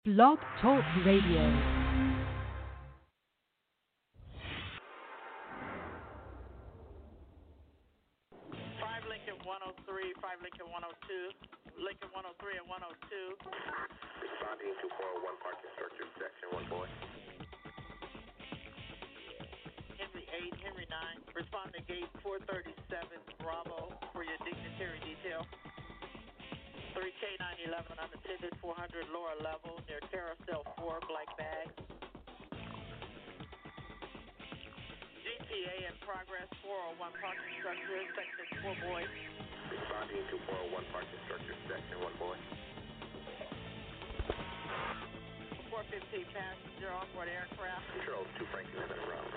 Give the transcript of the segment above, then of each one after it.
Blog Talk Radio. 5 Lincoln 102, Lincoln 103 and 102. Responding to 401 parking structure, section 1 boy. Henry 8, Henry 9. Respond to gate 437 Bravo for your dignitary detail. 3K 911 unattended 400 lower level near carousel 4 black bag. GTA in progress 401 parking structure, section 4 boy. Responding to 401 parking structure, section 1 boy. 415 passenger onboard aircraft. Control 2 Franklin en route.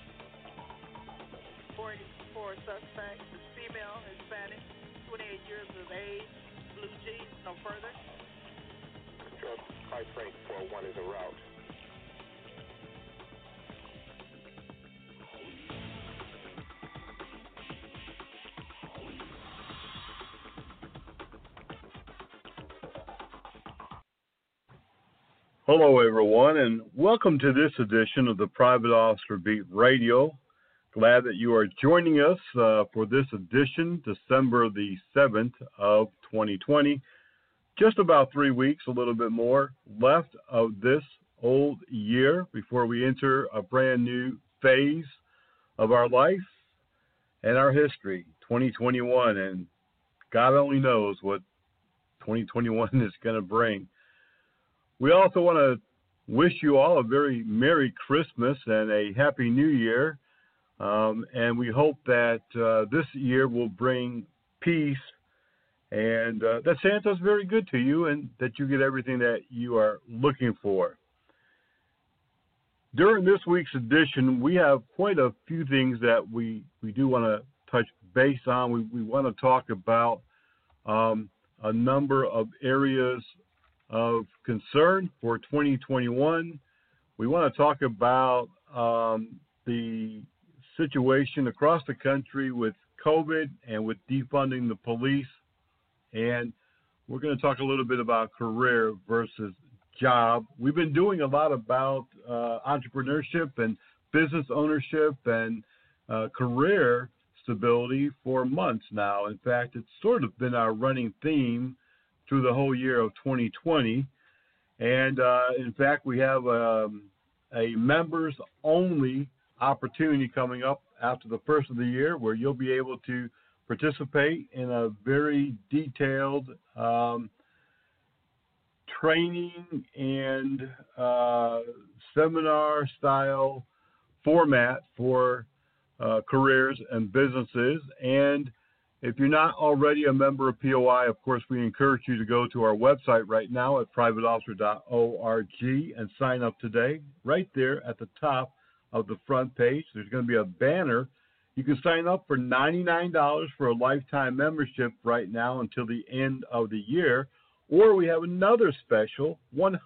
484 suspect, is female, Hispanic, 28 years of age, blue jeans, no further. Control 5 Frank 401 is en route. Hello, everyone, and welcome to this edition of the Private Officer Beat Radio. Glad that you are joining us for this edition, December the 7th of 2020. Just about 3 weeks, a little bit more, left of this old year before we enter a brand new phase of our life and our history, 2021. And God only knows what 2021 is going to bring. We also want to wish you all a very Merry Christmas and a Happy New Year. And we hope that this year will bring peace and that Santa's very good to you and that you get everything that you are looking for. During this week's edition, we have quite a few things that we do want to touch base on. We want to talk about a number of areas of concern for 2021. We want to talk about the situation across the country with COVID and with defunding the police. And we're going to talk a little bit about career versus job. We've been doing a lot about entrepreneurship and business ownership and career stability for months now. In fact, it's sort of been our running theme through the whole year of 2020. And in fact, we have a members-only opportunity coming up after the first of the year where you'll be able to participate in a very detailed training and seminar-style format for careers and businesses. And if you're not already a member of POI, of course, we encourage you to go to our website right now at privateofficer.org and sign up today. Right there at the top of the front page, there's going to be a banner. You can sign up for $99 for a lifetime membership right now until the end of the year. Or we have another special,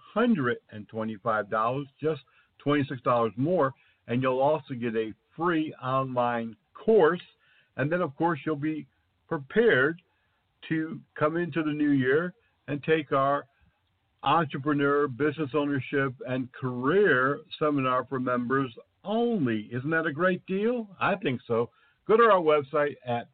$125, just $26 more, and you'll also get a free online course. And then, of course, you'll be prepared to come into the new year and take our entrepreneur, business ownership, and career seminar for members only. Isn't that a great deal? I think so. Go to our website at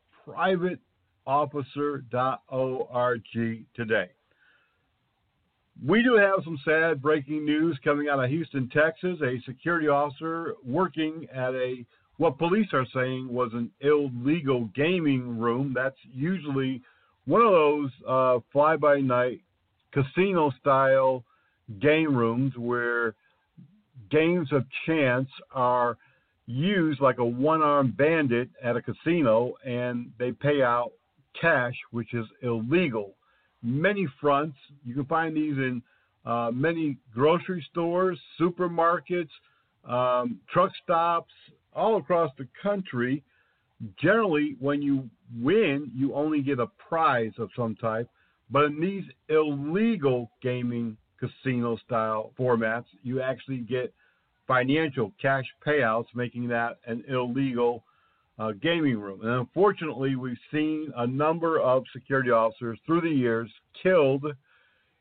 privateofficer.org today. We do have some sad breaking news coming out of Houston, Texas. A security officer working at what police are saying was an illegal gaming room. That's usually one of those fly-by-night casino-style game rooms where games of chance are used like a one-armed bandit at a casino, and they pay out cash, which is illegal. Many fronts. You can find these in many grocery stores, supermarkets, truck stops, all across the country. Generally, when you win, you only get a prize of some type. But in these illegal gaming casino-style formats, you actually get financial cash payouts, making that an illegal gaming room. And unfortunately, we've seen a number of security officers through the years killed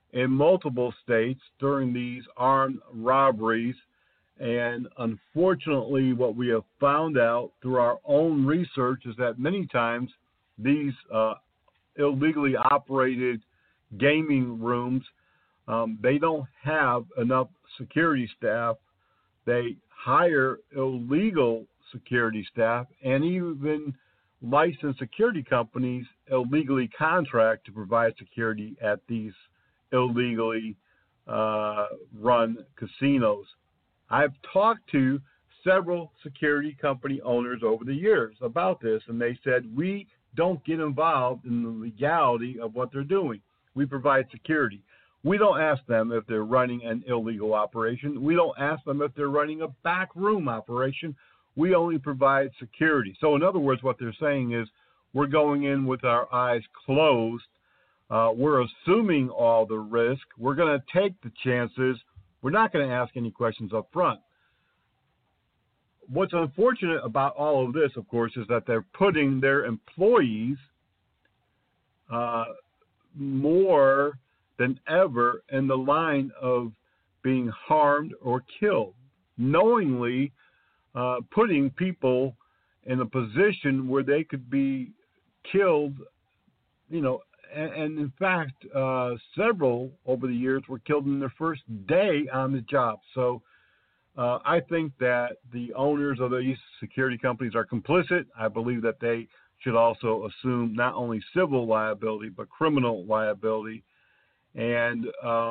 in multiple states during these armed robberies. And unfortunately, what we have found out through our own research is that many times these illegally operated gaming rooms, they don't have enough security staff. They hire illegal security staff, and even licensed security companies illegally contract to provide security at these illegally run casinos. I've talked to several security company owners over the years about this, and they said, we don't get involved in the legality of what they're doing. We provide security. We don't ask them if they're running an illegal operation. We don't ask them if they're running a backroom operation. We only provide security. So in other words, what they're saying is we're going in with our eyes closed. We're assuming all the risk. We're going to take the chances. We're not going to ask any questions up front. What's unfortunate about all of this, of course, is that they're putting their employees more than ever in the line of being harmed or killed, knowingly putting people in a position where they could be killed, and in fact, several over the years were killed in their first day on the job. So I think that the owners of these security companies are complicit. I believe that they should also assume not only civil liability, but criminal liability. And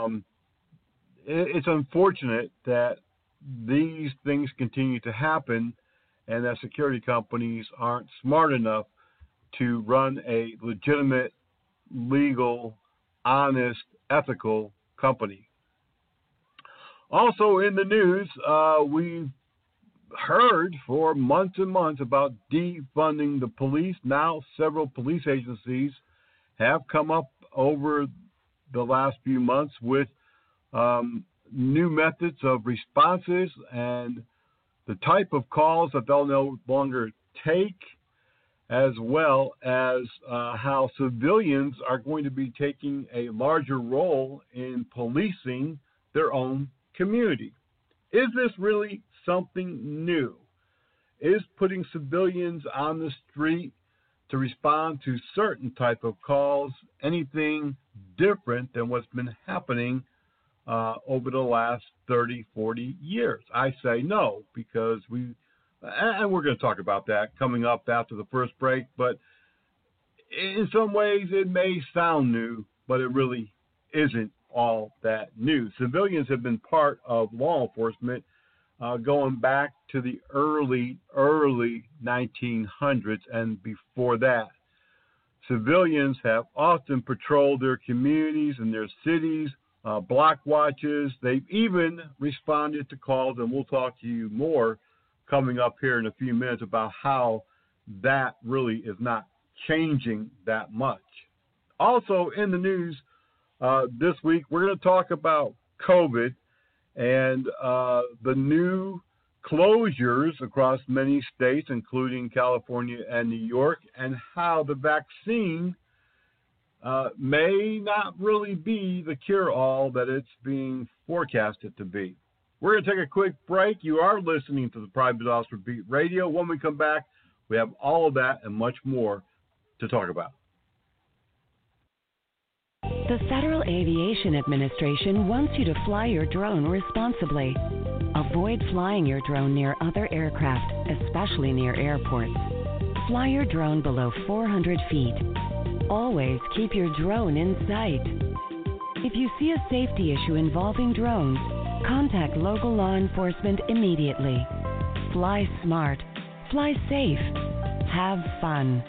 it's unfortunate that these things continue to happen and that security companies aren't smart enough to run a legitimate, legal, honest, ethical company. Also in the news, we've heard for months and months about defunding the police. Now several police agencies have come up over the last few months with new methods of responses and the type of calls that they'll no longer take, as well as how civilians are going to be taking a larger role in policing their own community. Is this really something new? Is putting civilians on the street to respond to certain type of calls anything different than what's been happening over the last 30, 40 years? I say no, because we're going to talk about that coming up after the first break, but in some ways it may sound new, but it really isn't all that new. Civilians have been part of law enforcement going back to the early 1900s and before that. Civilians have often patrolled their communities and their cities, block watches. They've even responded to calls, and we'll talk to you more coming up here in a few minutes about how that really is not changing that much. Also in the news this week, we're going to talk about COVID and the new closures across many states, including California and New York, and how the vaccine may not really be the cure-all that it's being forecasted to be. We're going to take a quick break. You are listening to the Private Officer Beat Radio. When we come back, we have all of that and much more to talk about. The Federal Aviation Administration wants you to fly your drone responsibly. Avoid flying your drone near other aircraft, especially near airports. Fly your drone below 400 feet. Always keep your drone in sight. If you see a safety issue involving drones, contact local law enforcement immediately. Fly smart. Fly safe. Have fun.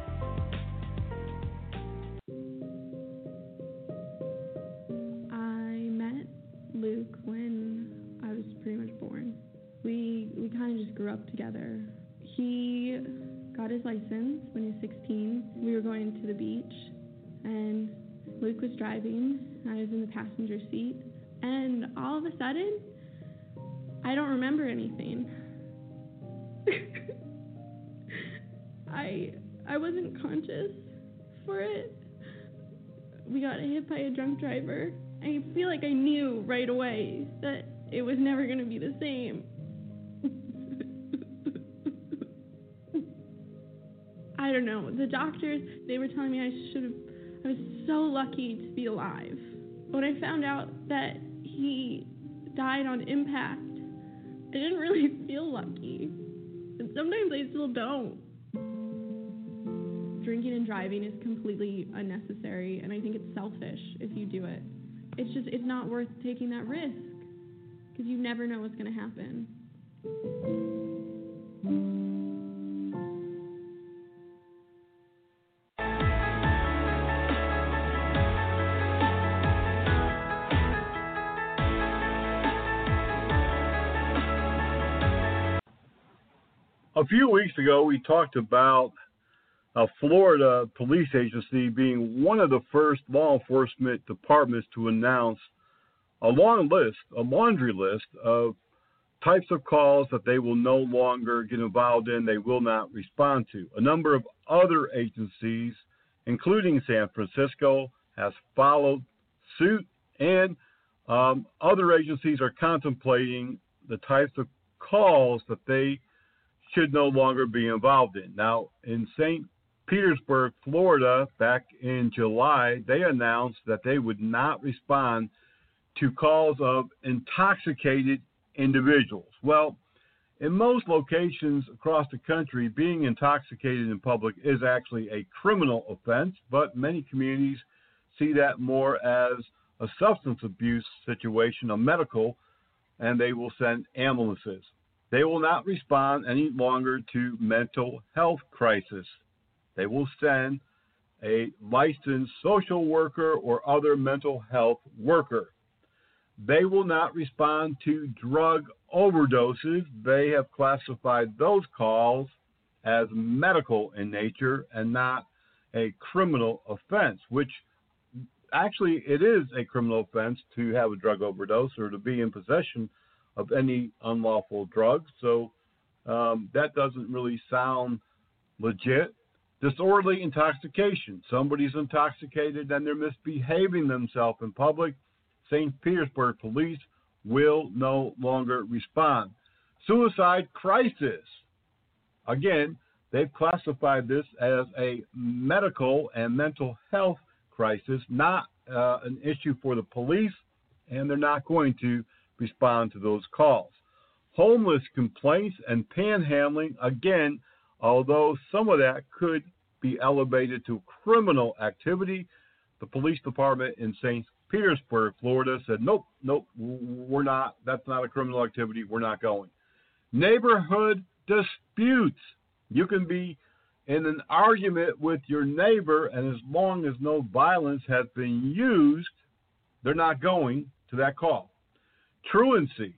I met Luke when I was pretty much born. We kind of just grew up together. He got his license when he was 16. We were going to the beach, and Luke was driving. I was in the passenger seat, and all of a sudden, I don't remember anything. I wasn't conscious for it. We got hit by a drunk driver, I feel like I knew right away that it was never going to be the same. I don't know. The doctors, they were telling me I was so lucky to be alive. When I found out that he died on impact, I didn't really feel lucky. And sometimes I still don't. Drinking and driving is completely unnecessary, and I think it's selfish if you do it. It's not worth taking that risk, because you never know what's going to happen. A few weeks ago, we talked about a Florida police agency being one of the first law enforcement departments to announce a laundry list of types of calls that they will no longer get involved in, they will not respond to. A number of other agencies, including San Francisco, has followed suit, and other agencies are contemplating the types of calls that they should no longer be involved in. Now, in St. Petersburg, Florida, back in July, they announced that they would not respond to calls of intoxicated individuals. Well, in most locations across the country, being intoxicated in public is actually a criminal offense, but many communities see that more as a substance abuse situation, a medical, and they will send ambulances. They will not respond any longer to mental health crisis. They will send a licensed social worker or other mental health worker. They will not respond to drug overdoses. They have classified those calls as medical in nature and not a criminal offense, which actually it is a criminal offense to have a drug overdose or to be in possession of any unlawful drugs. So that doesn't really sound legit. Disorderly intoxication. Somebody's intoxicated and they're misbehaving themselves in public. St. Petersburg police will no longer respond. Suicide crisis. Again, they've classified this as a medical and mental health crisis, not an issue for the police, and they're not going to respond to those calls. Homeless complaints and panhandling, again, although some of that could be elevated to criminal activity, the police department in St. Petersburg, Florida said, nope, we're not. That's not a criminal activity. We're not going. Neighborhood disputes. You can be in an argument with your neighbor, and as long as no violence has been used, they're not going to that call. Truancy.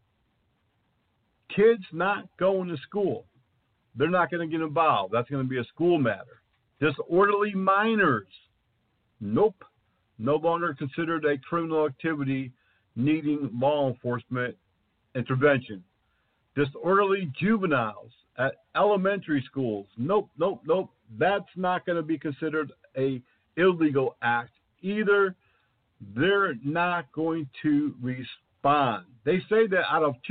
Kids not going to school. They're not going to get involved. That's going to be a school matter. Disorderly minors. Nope. No longer considered a criminal activity needing law enforcement intervention. Disorderly juveniles at elementary schools. Nope. That's not going to be considered a illegal act either. They're not going to respond. They say that out of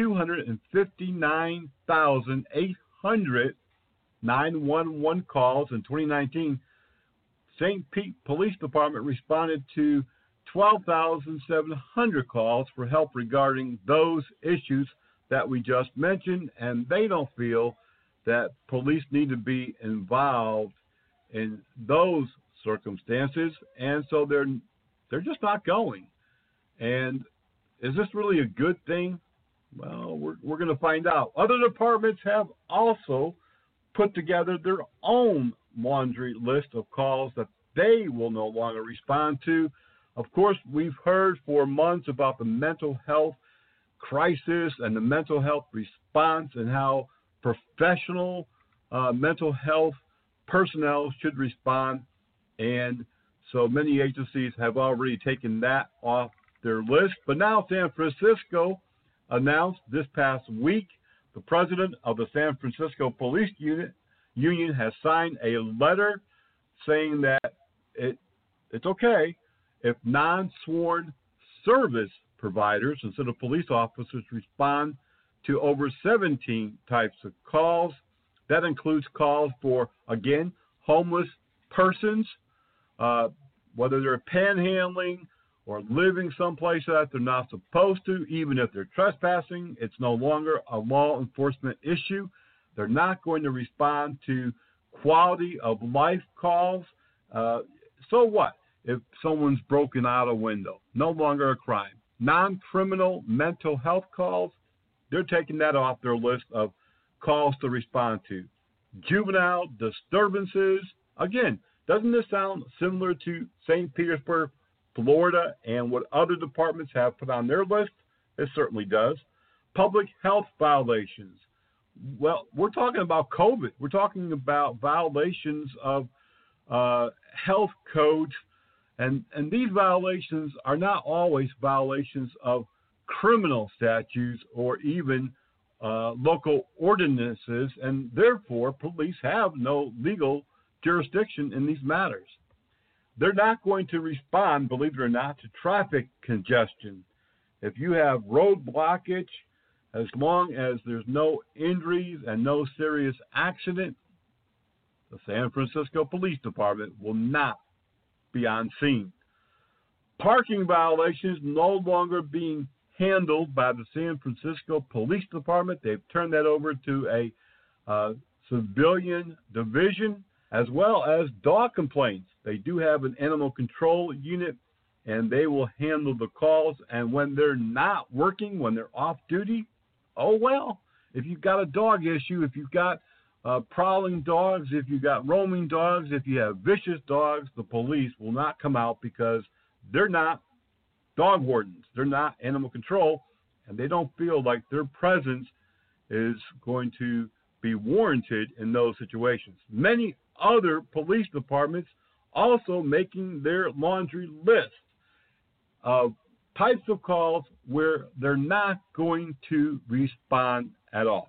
259,800 911 calls in 2019, St. Pete Police Department responded to 12,700 calls for help regarding those issues that we just mentioned, and they don't feel that police need to be involved in those circumstances, and so they're just not going. And is this really a good thing? Well, we're going to find out. Other departments have also put together their own laundry list of calls that they will no longer respond to. Of course, we've heard for months about the mental health crisis and the mental health response and how professional mental health personnel should respond. And so many agencies have already taken that off their list. But now San Francisco announced this past week, the president of the San Francisco Police Union has signed a letter saying that it's okay if non-sworn service providers instead of police officers respond to over 17 types of calls. That includes calls for, again, homeless persons, whether they're panhandling or living someplace that they're not supposed to, even if they're trespassing. It's no longer a law enforcement issue. They're not going to respond to quality of life calls. So what if someone's broken out a window? No longer a crime. Non-criminal mental health calls, they're taking that off their list of calls to respond to. Juvenile disturbances, again, doesn't this sound similar to St. Petersburg, Florida, and what other departments have put on their list? It certainly does. Public health violations. Well, we're talking about COVID. We're talking about violations of health codes, and these violations are not always violations of criminal statutes or even local ordinances, and therefore police have no legal jurisdiction in these matters. They're not going to respond, believe it or not, to traffic congestion. If you have road blockage, as long as there's no injuries and no serious accident, the San Francisco Police Department will not be on scene. Parking violations no longer being handled by the San Francisco Police Department. They've turned that over to a civilian division, as well as dog complaints. They do have an animal control unit, and they will handle the calls. And when they're not working, when they're off duty, oh well, if you've got a dog issue, if you've got prowling dogs, if you've got roaming dogs, if you have vicious dogs, the police will not come out because they're not dog wardens. They're not animal control, and they don't feel like their presence is going to be warranted in those situations. Many other police departments also making their laundry list of types of calls where they're not going to respond at all.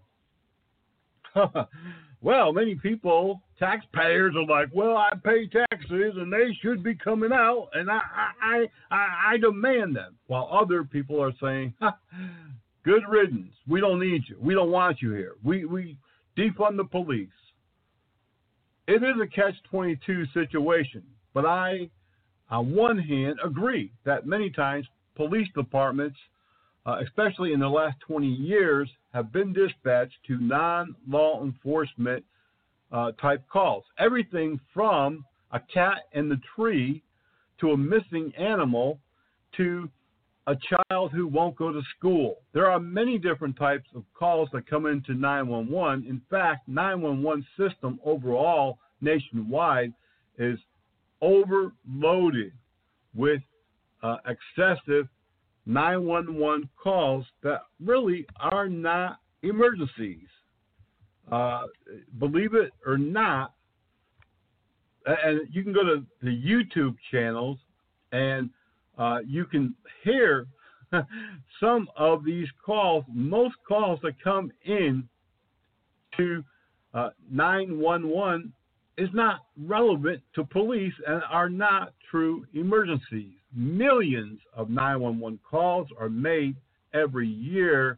Well, many people, taxpayers, are like, well, I pay taxes and they should be coming out, and I demand them. While other people are saying, good riddance. We don't need you. We don't want you here. We defund the police. It is a catch-22 situation, but I, on one hand, agree that many times police departments, especially in the last 20 years, have been dispatched to non-law enforcement type calls. Everything from a cat in the tree to a missing animal to a child who won't go to school. There are many different types of calls that come into 911. In fact, 911 system overall nationwide is overloaded with excessive 911 calls that really are not emergencies. Believe it or not, and you can go to the YouTube channels and you can hear some of these calls. Most calls that come in to 911 is not relevant to police and are not true emergencies. Millions of 911 calls are made every year,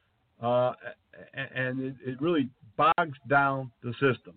and it really bogs down the system.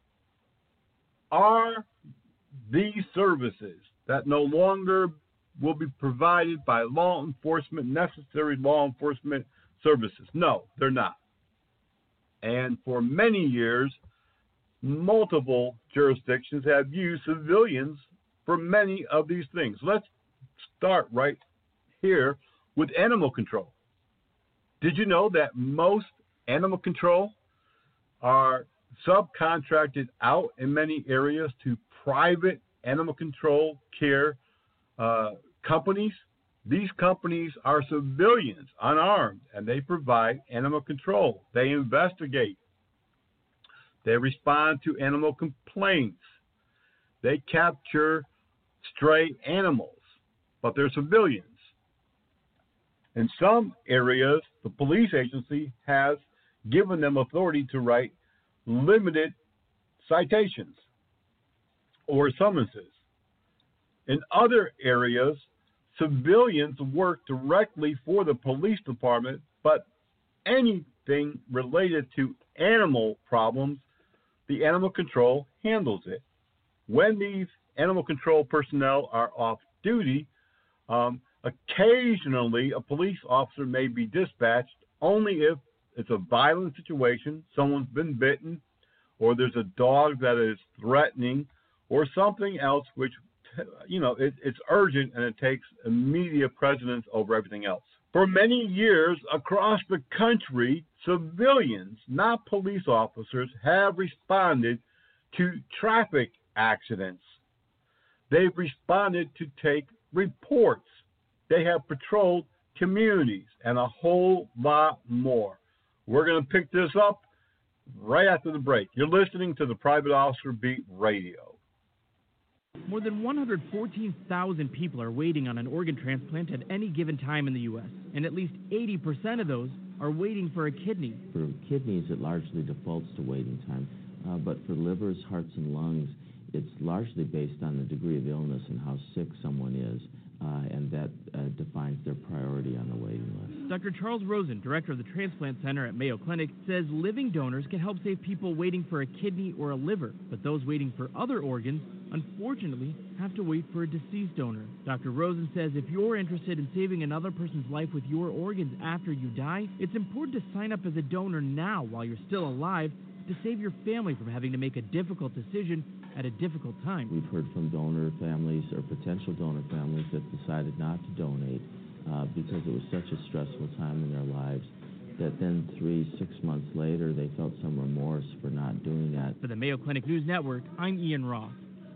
Are these services that no longer will be provided by law enforcement necessary law enforcement services? No, they're not. And for many years, multiple jurisdictions have used civilians for many of these things. Let's start right here with animal control. Did you know that most animal control are subcontracted out in many areas to private animal control care companies? These companies are civilians, unarmed, and they provide animal control. They investigate. They respond to animal complaints. They capture stray animals, but they're civilians. In some areas, the police agency has given them authority to write limited citations or summonses. In other areas, civilians work directly for the police department, but anything related to animal problems, the animal control handles it. When these animal control personnel are off duty, occasionally a police officer may be dispatched only if it's a violent situation, someone's been bitten, or there's a dog that is threatening, or something else which, it's urgent and it takes immediate precedence over everything else. For many years across the country, civilians, not police officers, have responded to traffic accidents. They've responded to take reports. They have patrolled communities and a whole lot more. We're going to pick this up right after the break. You're listening to the Private Officer Beat Radio. More than 114,000 people are waiting on an organ transplant at any given time in the U.S., and at least 80% of those are waiting for a kidney. For kidneys, it largely defaults to waiting time, but for livers, hearts, and lungs, it's largely based on the degree of illness and how sick someone is, and that defines their priority on the waiting list. Dr. Charles Rosen, director of the Transplant Center at Mayo Clinic, says living donors can help save people waiting for a kidney or a liver, but those waiting for other organs, unfortunately, have to wait for a deceased donor. Dr. Rosen says if you're interested in saving another person's life with your organs after you die, it's important to sign up as a donor now while you're still alive to save your family from having to make a difficult decision at a difficult time. We've heard from donor families or potential donor families that decided not to donate because it was such a stressful time in their lives that then 3-6 months later they felt some remorse for not doing that. For the Mayo Clinic News Network, I'm Ian Roth.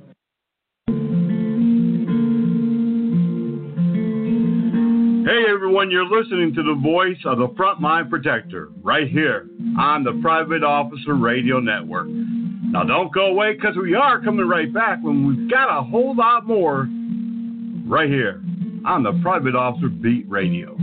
Hey everyone, you're listening to the voice of the Frontline Protector right here on the Private Officer Radio Network. Now don't go away because we are coming right back when we've got a whole lot more right here on the Private Officer Beat Radio.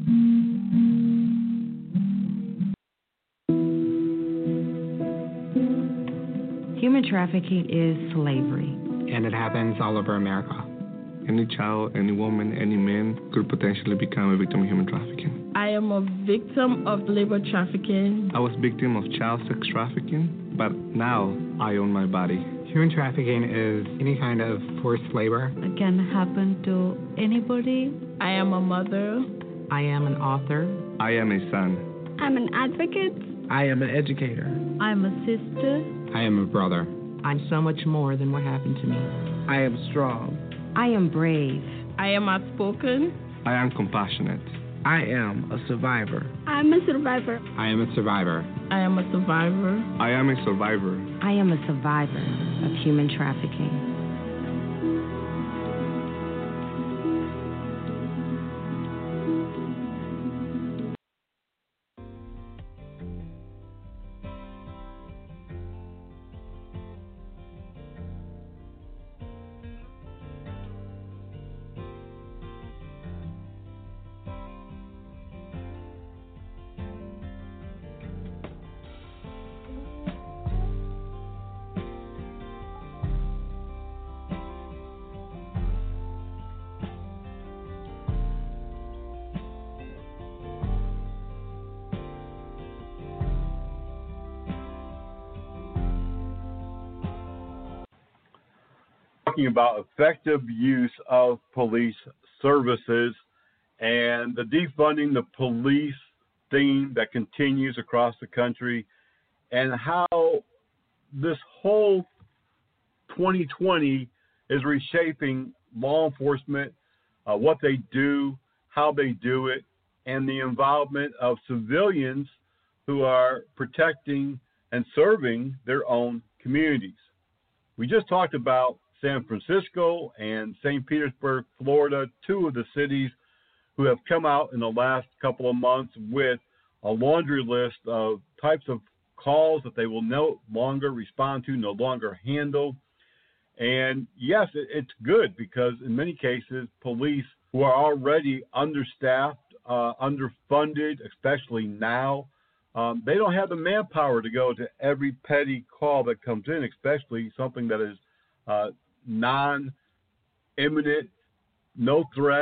Human trafficking is slavery. And it happens all over America. Any child, any woman, any man could potentially become a victim of human trafficking. I am a victim of labor trafficking. I was a victim of child sex trafficking, but now I own my body. Human trafficking is any kind of forced labor. It can happen to anybody. I am a mother. I am an author. I am a son. I'm an advocate. I am an educator. I'm a sister. I am a brother. I'm so much more than what happened to me. I am strong. I am brave. I am outspoken. I am compassionate. I am a survivor. I'm a survivor. I am a survivor. I am a survivor. I am a survivor. I am a survivor of human trafficking. Talking about effective use of police services and the defunding the police theme that continues across the country, and how this whole 2020 is reshaping law enforcement, what they do, how they do it, and the involvement of civilians who are protecting and serving their own communities. We just talked about San Francisco and St. Petersburg, Florida, two of the cities who have come out in the last couple of months with a laundry list of types of calls that they will no longer respond to, no longer handle. And yes, it's good because in many cases, police who are already understaffed, underfunded, especially now, they don't have the manpower to go to every petty call that comes in, especially something that is non-imminent, no threat,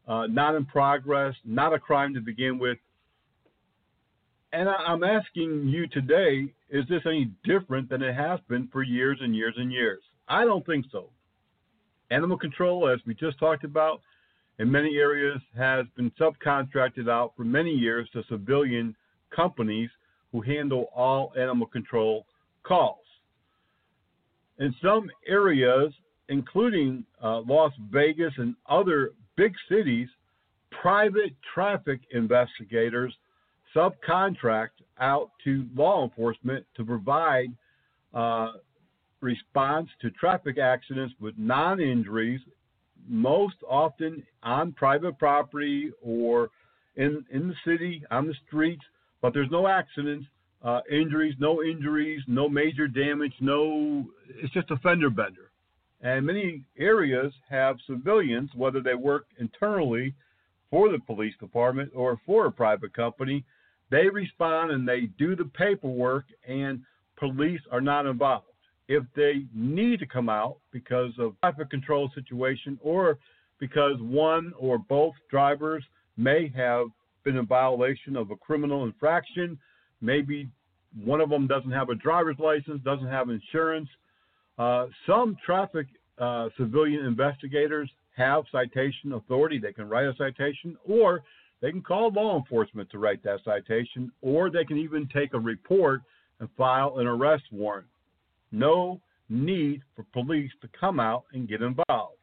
not in progress, not a crime to begin with. And I'm asking you today, is this any different than it has been for years and years and years? I don't think so. Animal control, as we just talked about, in many areas has been subcontracted out for many years to civilian companies who handle all animal control calls. In some areas, including Las Vegas and other big cities, private traffic investigators subcontract out to law enforcement to provide response to traffic accidents with non-injuries, most often on private property or in the city, on the streets, but there's no accidents, no injuries, no major damage, it's just a fender bender. And many areas have civilians, whether they work internally for the police department or for a private company, they respond and they do the paperwork, and police are not involved. If they need to come out because of traffic control situation or because one or both drivers may have been in violation of a criminal infraction, maybe one of them doesn't have a driver's license, doesn't have insurance. Some traffic civilian investigators have citation authority. They can write a citation, or they can call law enforcement to write that citation, or they can even take a report and file an arrest warrant. No need for police to come out and get involved.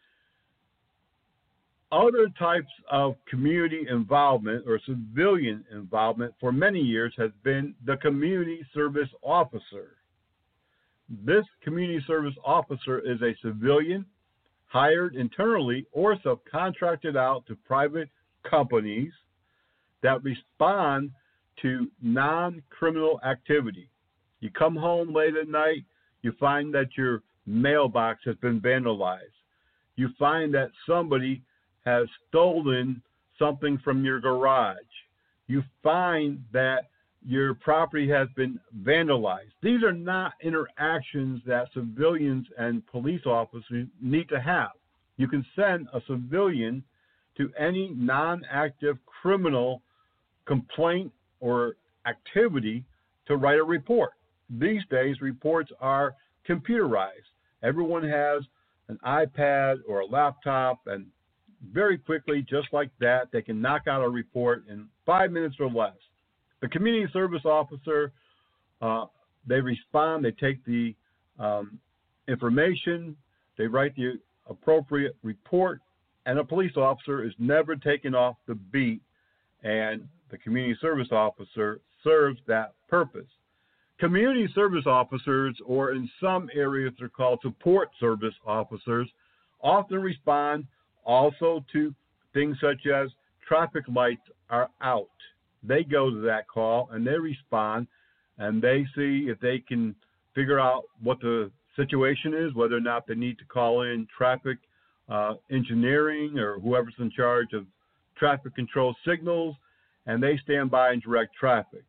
Other types of community involvement or civilian involvement for many years has been the community service officer. This community service officer is a civilian hired internally or subcontracted out to private companies that respond to non-criminal activity. You come home late at night, you find that your mailbox has been vandalized. You find that somebody has stolen something from your garage. You find that your property has been vandalized. These are not interactions that civilians and police officers need to have. You can send a civilian to any non-active criminal complaint or activity to write a report. These days, reports are computerized. Everyone has an iPad or a laptop, and very quickly, just like that, they can knock out a report in 5 minutes or less. The community service officer, they respond, they take the information, they write the appropriate report, and a police officer is never taken off the beat, and the community service officer serves that purpose. Community service officers, or in some areas they're called support service officers, often respond also to things such as traffic lights are out. They go to that call and they respond, and they see if they can figure out what the situation is, whether or not they need to call in traffic engineering or whoever's in charge of traffic control signals, and they stand by and direct traffic.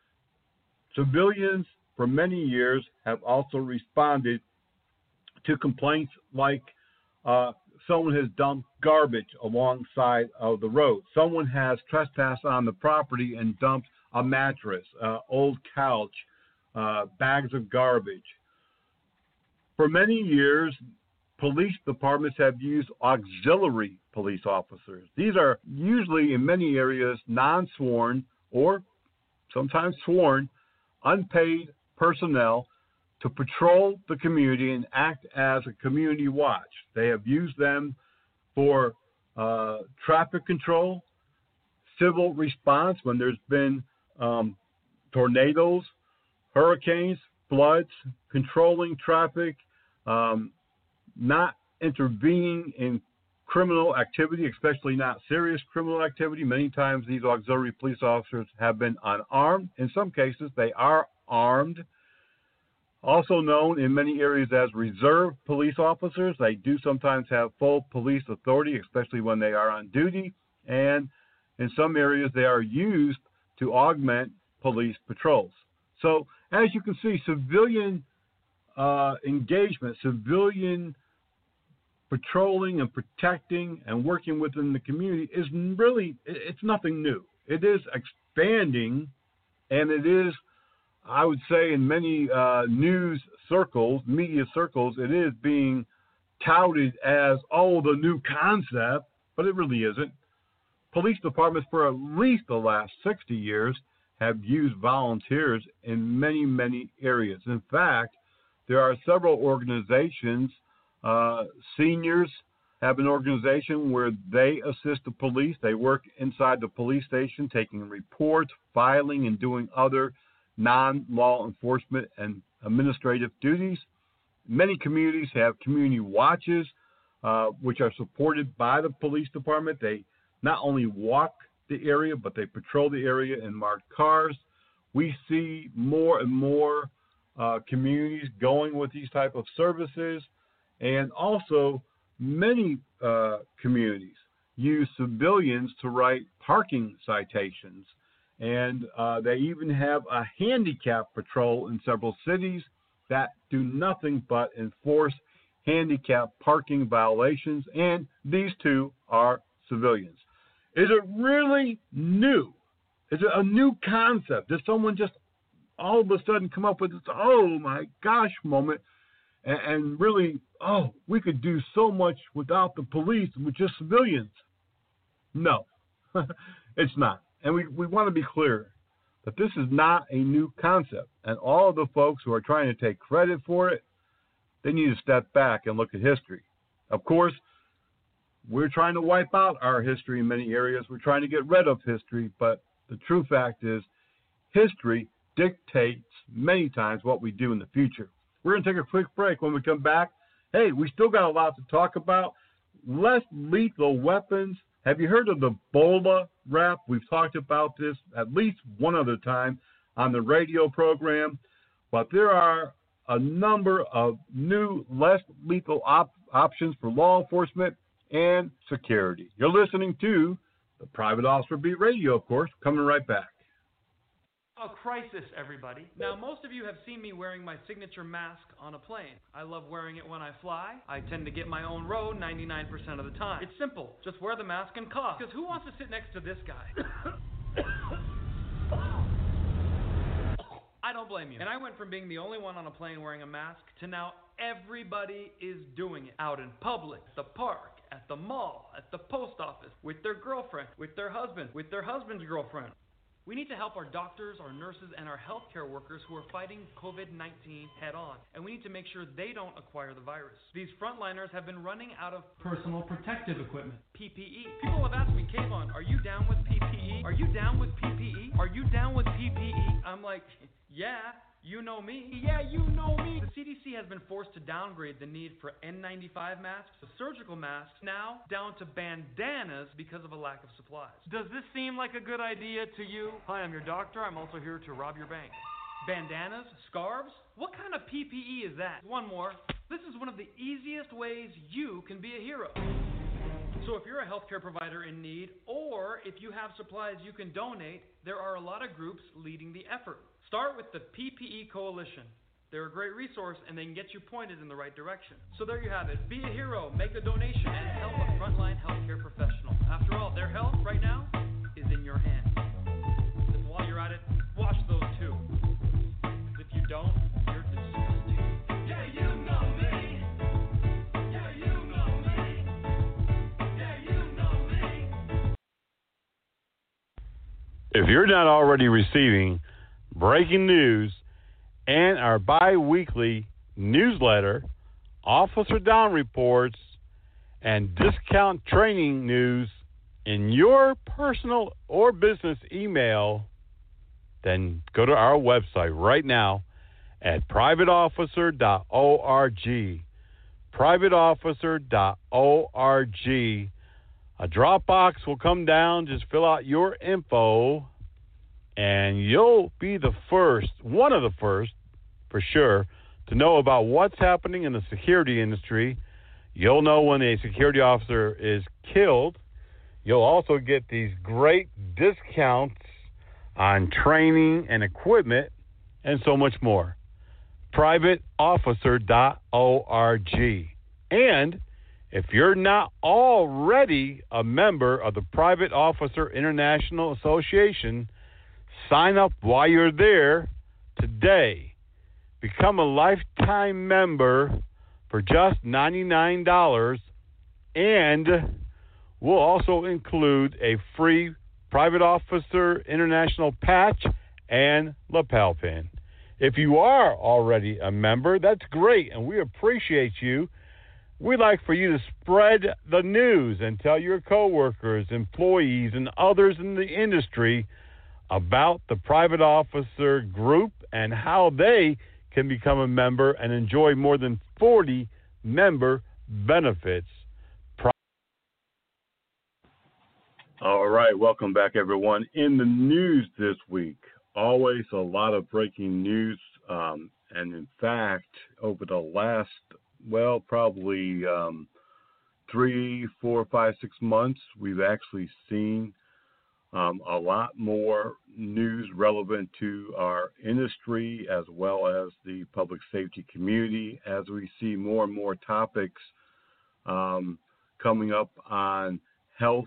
Civilians for many years have also responded to complaints like someone has dumped garbage alongside of the road. Someone has trespassed on the property and dumped a mattress, old couch, bags of garbage. For many years, police departments have used auxiliary police officers. These are usually in many areas non-sworn or sometimes sworn, unpaid personnel to patrol the community and act as a community watch. They have used them for traffic control, civil response when there's been tornadoes, hurricanes, floods, controlling traffic, not intervening in criminal activity, especially not serious criminal activity. Many times these auxiliary police officers have been unarmed. In some cases, they are armed. Also known in many areas as reserve police officers. They do sometimes have full police authority, especially when they are on duty. And in some areas, they are used to augment police patrols. So as you can see, civilian engagement, civilian patrolling and protecting and working within the community is really, it's nothing new. It is expanding, and it is, I would say, in many news circles, media circles, it is being touted as, the new concept, but it really isn't. Police departments for at least the last 60 years have used volunteers in many, many areas. In fact, there are several organizations. Seniors have an organization where they assist the police. They work inside the police station, taking reports, filing, and doing other non-law enforcement and administrative duties. Many communities have community watches, which are supported by the police department. They not only walk the area, but they patrol the area in marked cars. We see more and more communities going with these type of services, and also many communities use civilians to write parking citations, and they even have a handicap patrol in several cities that do nothing but enforce handicap parking violations, and these two are civilians. Is it really new? Is it a new concept? Did someone just all of a sudden come up with this, oh my gosh moment, and really, we could do so much without the police with just civilians? No, it's not. And we want to be clear that this is not a new concept. And all of the folks who are trying to take credit for it, they need to step back and look at history. Of course, we're trying to wipe out our history in many areas. We're trying to get rid of history, but the true fact is history dictates many times what we do in the future. We're going to take a quick break. When we come back, hey, we still got a lot to talk about. Less lethal weapons. Have you heard of the BOLA rap? We've talked about this at least one other time on the radio program, but there are a number of new, less lethal options for law enforcement and security. You're listening to the Private Officer Beat Radio, of course. Coming right back. A crisis, everybody. Now, most of you have seen me wearing my signature mask on a plane. I love wearing it when I fly. I tend to get my own row 99% of the time. It's simple. Just wear the mask and cough. Because who wants to sit next to this guy? I don't blame you. And I went from being the only one on a plane wearing a mask to now everybody is doing it. Out in public, the park, at the mall, at the post office, with their girlfriend, with their husband, with their husband's girlfriend. We need to help our doctors, our nurses, and our healthcare workers who are fighting COVID-19 head on. And we need to make sure they don't acquire the virus. These frontliners have been running out of personal protective equipment, PPE. People have asked me, Kayvon, are you down with PPE? Are you down with PPE? Are you down with PPE? I'm like, yeah. You know me. Yeah, you know me. The CDC has been forced to downgrade the need for N95 masks to surgical masks, now down to bandanas because of a lack of supplies. Does this seem like a good idea to you? Hi, I'm your doctor. I'm also here to rob your bank. Bandanas? Scarves? What kind of PPE is that? One more. This is one of the easiest ways you can be a hero. So if you're a healthcare provider in need, or if you have supplies you can donate, there are a lot of groups leading the effort. Start with the PPE Coalition. They're a great resource, and they can get you pointed in the right direction. So there you have it. Be a hero, make a donation, and help a frontline healthcare professional. After all, their health right now is in your hands. And while you're at it, wash those too. If you don't, you're disgusting. Yeah, you know me. Yeah, you know me. Yeah, you know me. If you're not already receiving breaking news and our bi-weekly newsletter, Officer Down Reports, and discount training news in your personal or business email, then go to our website right now at privateofficer.org. Privateofficer.org. A Dropbox will come down. Just fill out your info, and you'll be the first, one of the first, for sure, to know about what's happening in the security industry. You'll know when a security officer is killed. You'll also get these great discounts on training and equipment and so much more. Privateofficer.org. And If you're not already a member of the Private Officer International Association, sign up while you're there today. Become a lifetime member for just $99, and we'll also include a free Private Officer International patch and lapel pin. If you are already a member, that's great, and we appreciate you. We'd like for you to spread the news and tell your coworkers, employees, and others in the industry about the Private Officer Group and how they can become a member and enjoy more than 40 member benefits. All right, welcome back, everyone. In the news this week, always a lot of breaking news, and in fact, over the last, probably 3, 4, 5, 6 months, we've actually seen a lot more news relevant to our industry as well as the public safety community as we see more and more topics coming up on health,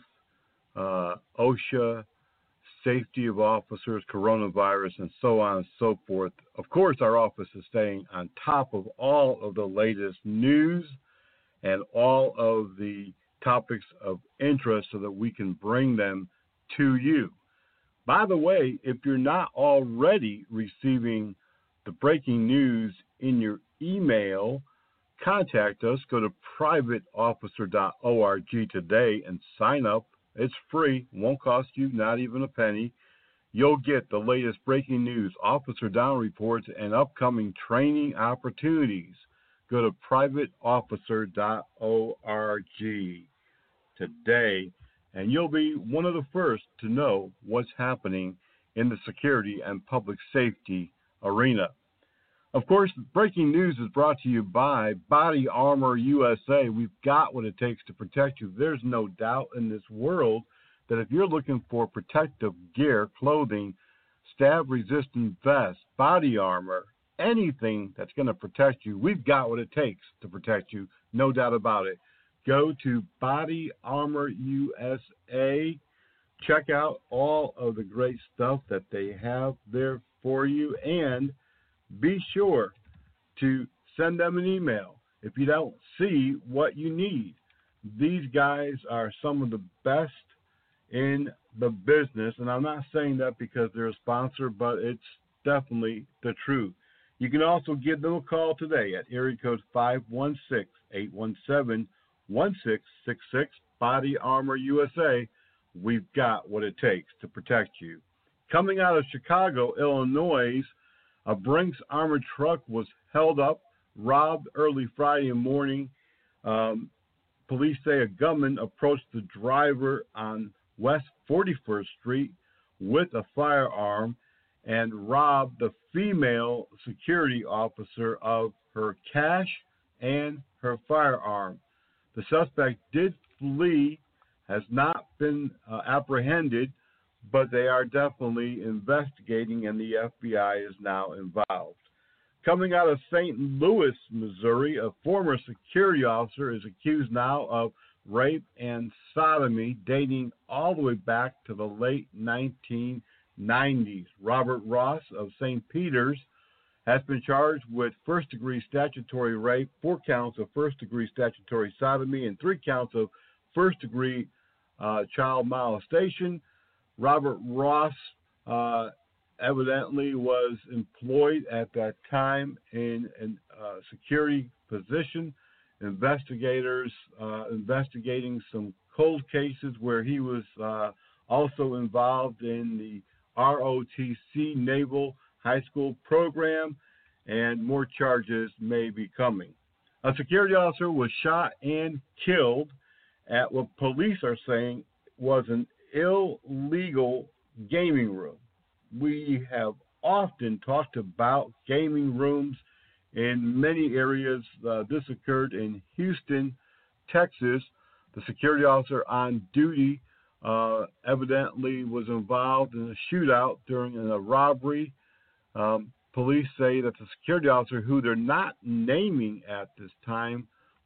OSHA, safety of officers, coronavirus, and so on and so forth. Of course, our office is staying on top of all of the latest news and all of the topics of interest so that we can bring them to you. By the way, if you're not already receiving the breaking news in your email, contact us. Go to privateofficer.org today and sign up. It's free, won't cost you not even a penny. You'll get the latest breaking news, officer down reports, and upcoming training opportunities. Go to privateofficer.org today, and you'll be one of the first to know what's happening in the security and public safety arena. Of course, breaking news is brought to you by Body Armor USA. We've got what it takes to protect you. There's no doubt in this world that if you're looking for protective gear, clothing, stab-resistant vests, body armor, anything that's going to protect you, we've got what it takes to protect you, no doubt about it. Go to Body Armor USA. Check out all of the great stuff that they have there for you, and be sure to send them an email if you don't see what you need. These guys are some of the best in the business, and I'm not saying that because they're a sponsor, but it's definitely the truth. You can also give them a call today at area code 516-817-1666, Body Armor USA. We've got what it takes to protect you. Coming out of Chicago, Illinois, a Brinks armored truck was held up, robbed early Friday morning. Police say a gunman approached the driver on West 41st Street with a firearm and robbed the female security officer of her cash and her firearm. The suspect did flee, has not been apprehended, but they are definitely investigating, and the FBI is now involved. Coming out of St. Louis, Missouri, a former security officer is accused now of rape and sodomy dating all the way back to the late 1990s. Robert Ross of St. Peter's has been charged with first-degree statutory rape, 4 counts of first-degree statutory sodomy, and 3 counts of first-degree child molestation. Robert Ross evidently was employed at that time in a security position. Investigators investigating some cold cases where he was also involved in the ROTC Naval High School program, and more charges may be coming. A security officer was shot and killed at what police are saying was an illegal gaming room. We have often talked about gaming rooms in many areas. This occurred in Houston, Texas. The security officer on duty evidently was involved in a shootout during a robbery. Police say that the security officer, who they're not naming at this time,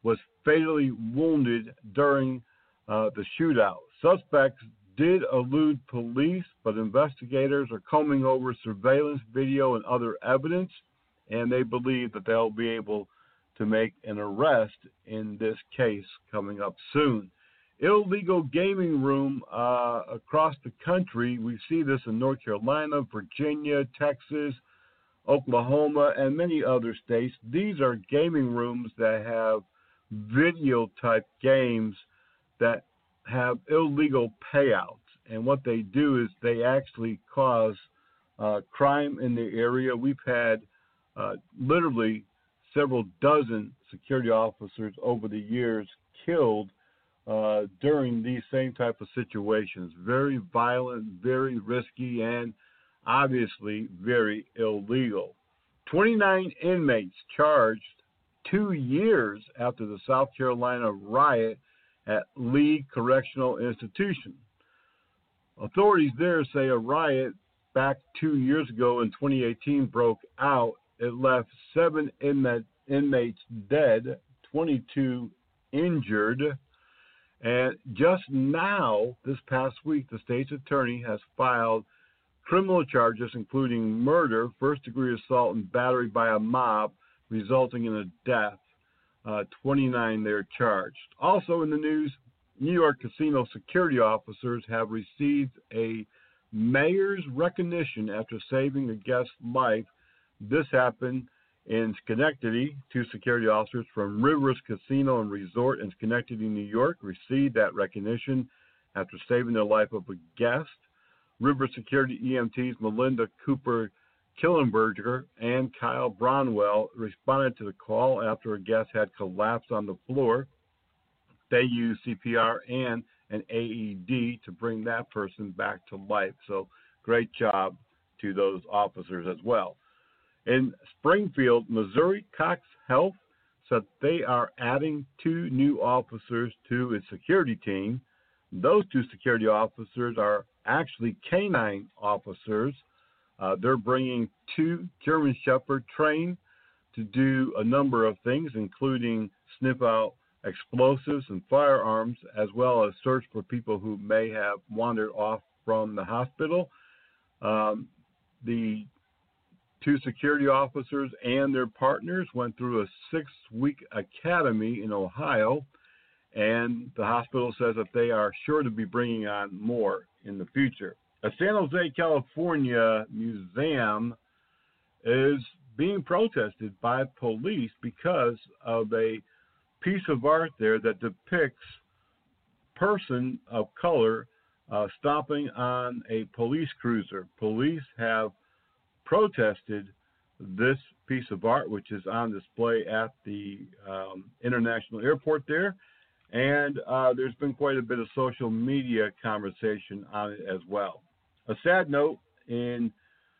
was fatally wounded during the shootout. Suspects did elude police, but investigators are combing over surveillance video and other evidence, and they believe that they'll be able to make an arrest in this case coming up soon. Illegal gaming room across the country. We see this in North Carolina, Virginia, Texas, Oklahoma, and many other states. These are gaming rooms that have video-type games that have illegal payouts. And what they do is they actually cause crime in the area. We've had literally several dozen security officers over the years killed during these same type of situations. Very violent, very risky, and obviously very illegal. 29 inmates charged 2 years after the South Carolina riot at Lee Correctional Institution. Authorities there say a riot back 2 years ago in 2018 broke out. It left 7 inmates dead, 22 injured. And just now, this past week, the state's attorney has filed criminal charges, including murder, first-degree assault, and battery by a mob, resulting in a death. 29 they're charged. Also in the news, New York casino security officers have received a mayor's recognition after saving a guest's life. This happened in Schenectady. 2 security officers from Rivers Casino and Resort in Schenectady, New York, received that recognition after saving the life of a guest. River Security EMTs Melinda Cooper Killenberger and Kyle Brownwell responded to the call after a guest had collapsed on the floor. They used CPR and an AED to bring that person back to life. So great job to those officers as well. In Springfield, Missouri, Cox Health said they are adding 2 new officers to its security team. Those 2 security officers are actually canine officers. They're bringing 2 German Shepherd trained to do a number of things, including sniff out explosives and firearms, as well as search for people who may have wandered off from the hospital. The 2 security officers and their partners went through a 6-week academy in Ohio, and the hospital says that they are sure to be bringing on more in the future. A San Jose, California museum is being protested by police because of a piece of art there that depicts person of color stomping on a police cruiser. Police have protested this piece of art, which is on display at the International Airport there. And there's been quite a bit of social media conversation on it as well. A sad note, in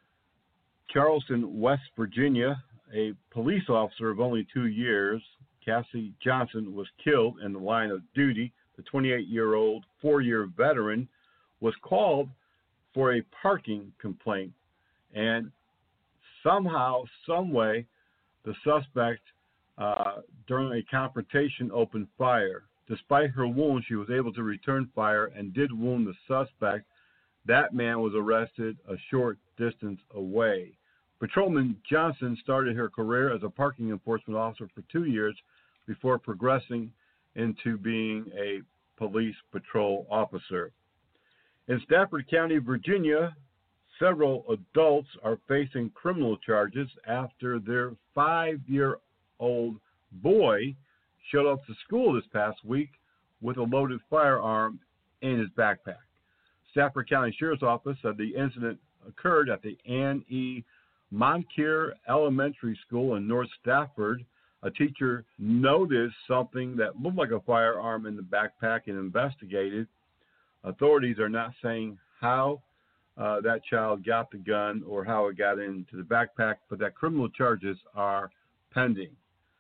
Charleston, West Virginia, a police officer of only 2 years, Cassie Johnson, was killed in the line of duty. The 28-year-old 4-year veteran was called for a parking complaint. And somehow, some way, the suspect, during a confrontation, opened fire. Despite her wound, she was able to return fire and did wound the suspect. That man was arrested a short distance away. Patrolman Johnson started her career as a parking enforcement officer for 2 years before progressing into being a police patrol officer. In Stafford County, Virginia, several adults are facing criminal charges after their 5-year-old boy showed up to school this past week with a loaded firearm in his backpack. Stafford County Sheriff's Office said the incident occurred at the Ann E. Moncure Elementary School in North Stafford. A teacher noticed something that looked like a firearm in the backpack and investigated. Authorities are not saying how that child got the gun or how it got into the backpack, but that criminal charges are pending.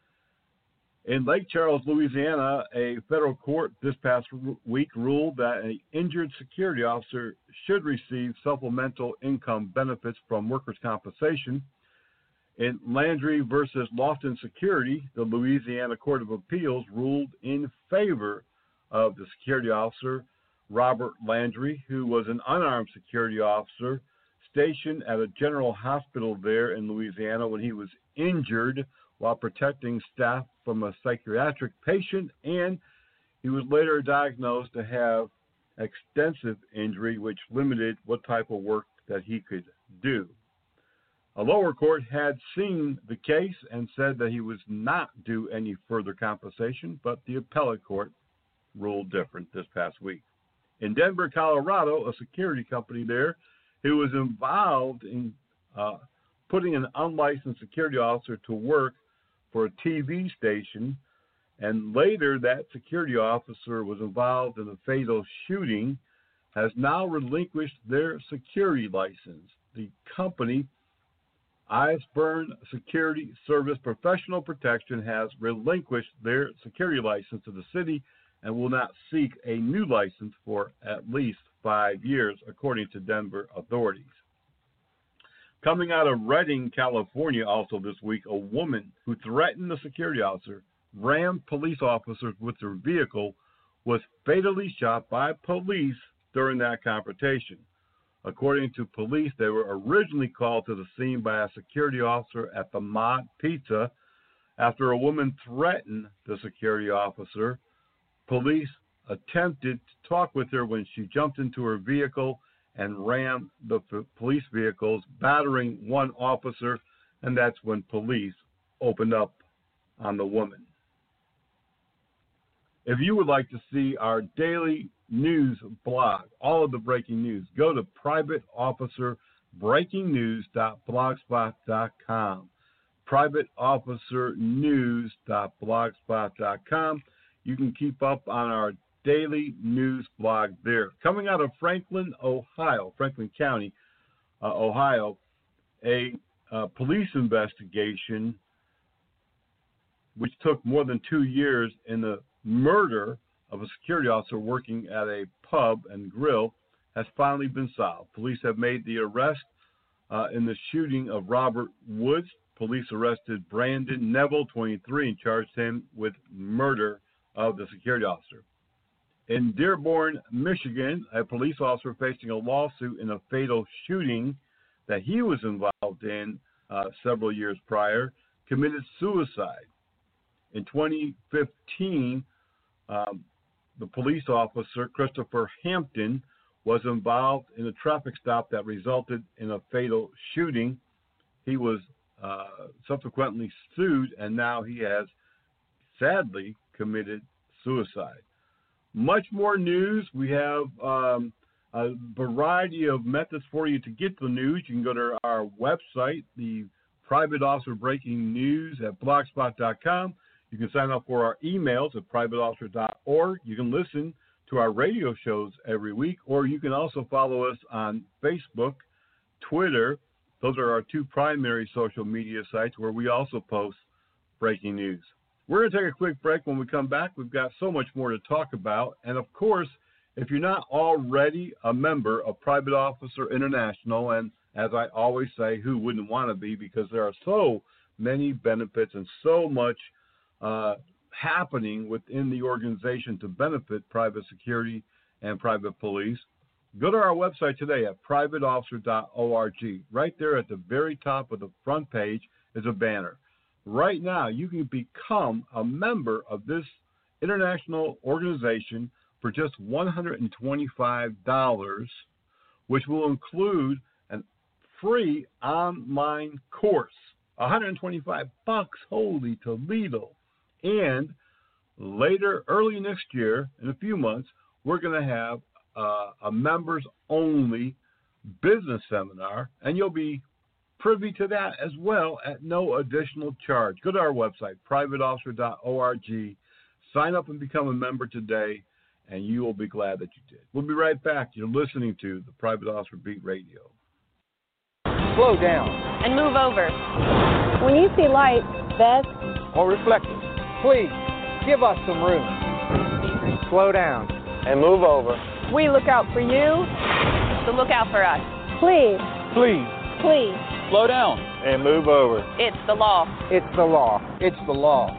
In Lake Charles, Louisiana, a federal court this past week ruled that an injured security officer should receive supplemental income benefits from workers' compensation. In Landry versus Lofton Security, the Louisiana Court of Appeals ruled in favor of the security officer, Robert Landry, who was an unarmed security officer stationed at a general hospital there in Louisiana when he was injured while protecting staff from a psychiatric patient, and he was later diagnosed to have extensive injury, which limited what type of work that he could do. A lower court had seen the case and said that he was not due any further compensation, but the appellate court ruled different this past week. In Denver, Colorado, a security company there who was involved in putting an unlicensed security officer to work for a TV station, and later that security officer was involved in a fatal shooting, has now relinquished their security license. The company, Eisburn Security Service Professional Protection, has relinquished their security license to the city and will not seek a new license for at least 5 years, according to Denver authorities. Coming out of Redding, California, also this week, a woman who threatened a security officer, rammed police officers with her vehicle, was fatally shot by police during that confrontation. According to police, they were originally called to the scene by a security officer at the Mod Pizza. After a woman threatened the security officer, police attempted to talk with her when she jumped into her vehicle and rammed the police vehicles, battering one officer, and that's when police opened up on the woman. If you would like to see our daily news blog, all of the breaking news, go to privateofficerbreakingnews.blogspot.com. privateofficernews.blogspot.com. You can keep up on our daily news blog there. Coming out of Franklin, Ohio, Franklin County, Ohio, a police investigation which took more than 2 years in the murder of a security officer working at a pub and grill has finally been solved. Police have made the arrest in the shooting of Robert Woods. Police arrested Brandon Neville, 23, and charged him with murder of the security officer. In Dearborn, Michigan, a police officer facing a lawsuit in a fatal shooting that he was involved in several years prior committed suicide. In 2015, the police officer, Christopher Hampton, was involved in a traffic stop that resulted in a fatal shooting. He was subsequently sued, and now he has sadly committed suicide. Much more news. We have a variety of methods for you to get the news. You can go to our website, the Private Officer Breaking News at blogspot.com. You can sign up for our emails at privateofficer.org. You can listen to our radio shows every week, or you can also follow us on Facebook, Twitter. Those are our two primary social media sites where we also post breaking news. We're going to take a quick break. When we come back, we've got so much more to talk about. And, of course, if you're not already a member of Private Officer International, and as I always say, who wouldn't want to be, because there are so many benefits and so much happening within the organization to benefit private security and private police, go to our website today at privateofficer.org. Right there at the very top of the front page is a banner. Right now, you can become a member of this international organization for just $125, which will include a free online course. $125, holy Toledo. And later, early next year, in a few months, we're going to have a members-only business seminar, and you'll be privy to that as well at no additional charge. Go to our website, privateofficer.org. Sign up and become a member today, and you will be glad that you did. We'll be right back. You're listening to the Private Officer Beat Radio. Slow down. And move over. When you see light, vest or reflectors, please give us some room. Slow down. And move over. We look out for you. So look out for us. Please. Please. Please. Slow down. And move over. It's the law. It's the law. It's the law.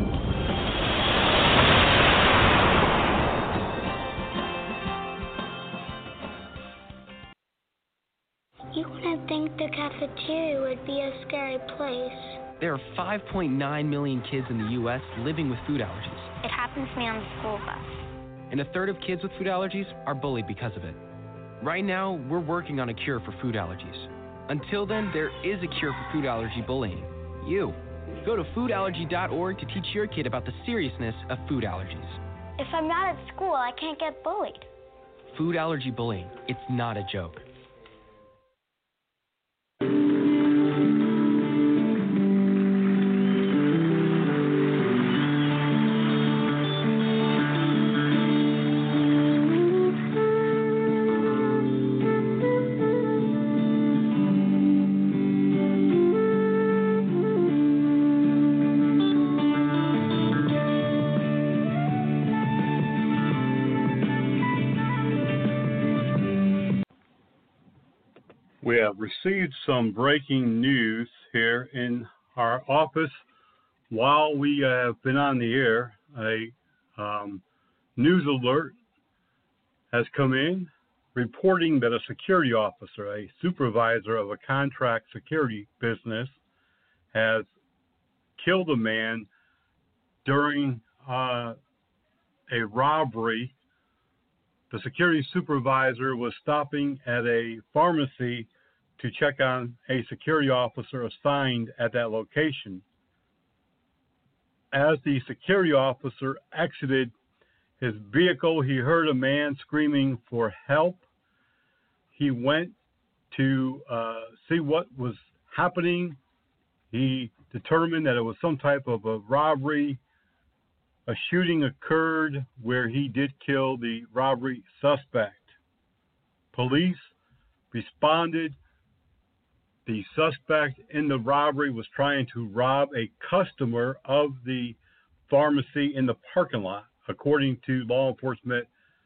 You wouldn't think the cafeteria would be a scary place. There are 5.9 million kids in the U.S. living with food allergies. It happens to me on the school bus. And a third of kids with food allergies are bullied because of it. Right now, we're working on a cure for food allergies. Until then, there is a cure for food allergy bullying. You. Go to foodallergy.org to teach your kid about the seriousness of food allergies. If I'm not at school, I can't get bullied. Food allergy bullying. It's not a joke. We have received some breaking news here in our office while we have been on the air. A news alert has come in reporting that a security officer, a supervisor of a contract security business, has killed a man during a robbery. The security supervisor was stopping at a pharmacy to check on a security officer assigned at that location. As the security officer exited his vehicle, he heard a man screaming for help. He went to see what was happening. He determined that it was some type of a robbery. A shooting occurred where he did kill the robbery suspect. Police responded. The suspect in the robbery was trying to rob a customer of the pharmacy in the parking lot. According to law enforcement,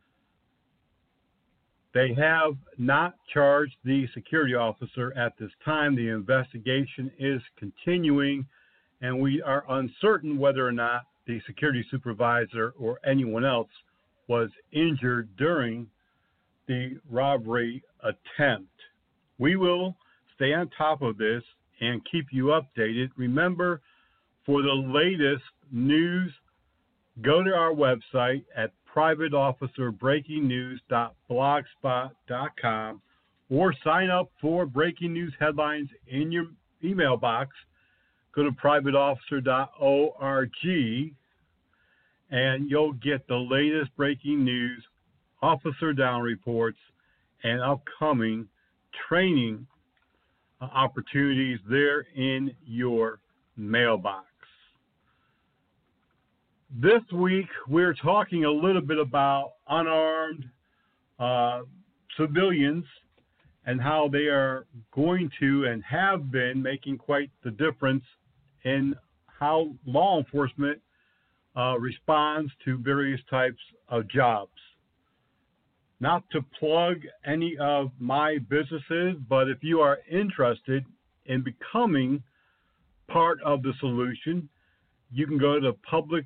they have not charged the security officer at this time. The investigation is continuing, and we are uncertain whether or not the security supervisor or anyone else was injured during the robbery attempt. We will stay on top of this and keep you updated. Remember, for the latest news, go to our website at privateofficerbreakingnews.blogspot.com or sign up for breaking news headlines in your email box. Go to privateofficer.org and you'll get the latest breaking news, officer down reports, and upcoming training opportunities there in your mailbox. This week, we're talking a little bit about unarmed civilians and how they are going to and have been making quite the difference in how law enforcement responds to various types of jobs. Not to plug any of my businesses, but if you are interested in becoming part of the solution, you can go to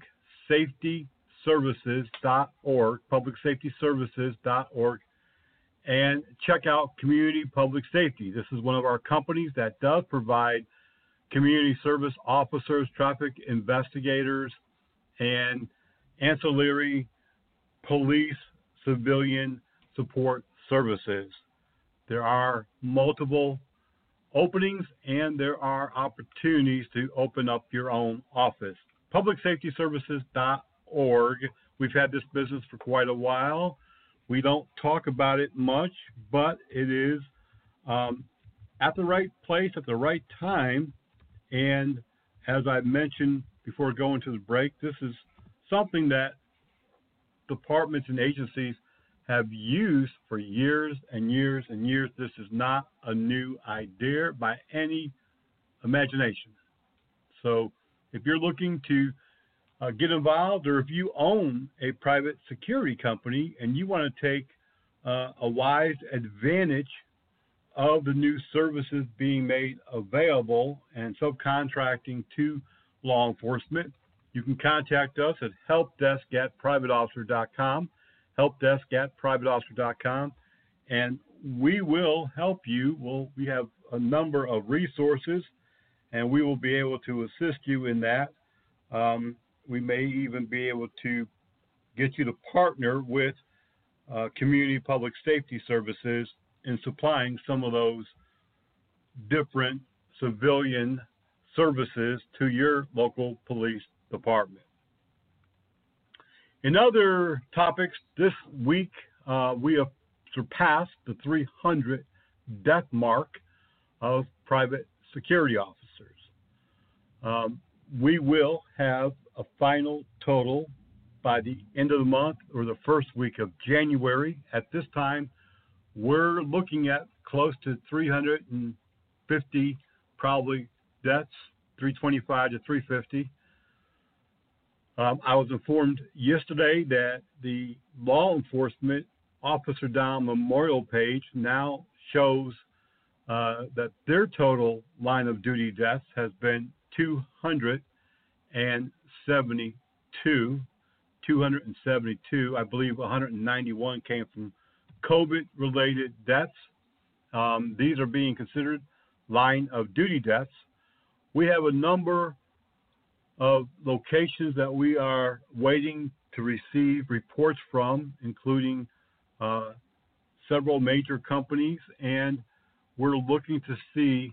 publicsafetyservices.org, and check out Community Public Safety. This is one of our companies that does provide community service officers, traffic investigators, and ancillary police, civilian support services. There are multiple openings and there are opportunities to open up your own office. publicsafetyservices.org. We've had this business for quite a while. We don't talk about it much, but it is at the right place at the right time. And as I mentioned before going to the break, this is something that departments and agencies have used for years and years and years. This is not a new idea by any imagination. So if you're looking to get involved, or if you own a private security company and you want to take a wise advantage of the new services being made available and subcontracting to law enforcement, you can contact us at helpdesk@privateofficer.com, helpdesk@privateofficer.com, and we will help you. We have a number of resources, and we will be able to assist you in that. We may even be able to get you to partner with Community Public Safety Services in supplying some of those different civilian services to your local police department. In other topics, this week we have surpassed the 300 death mark of private security officers. We will have a final total by the end of the month or the first week of January. At this time, we're looking at close to 350 probably deaths, 325 to 350. I was informed yesterday that the law enforcement Officer Down Memorial page now shows that their total line of duty deaths has been 272. I believe 191 came from COVID-related deaths. These are being considered line of duty deaths. We have a number of locations that we are waiting to receive reports from, including several major companies, and we're looking to see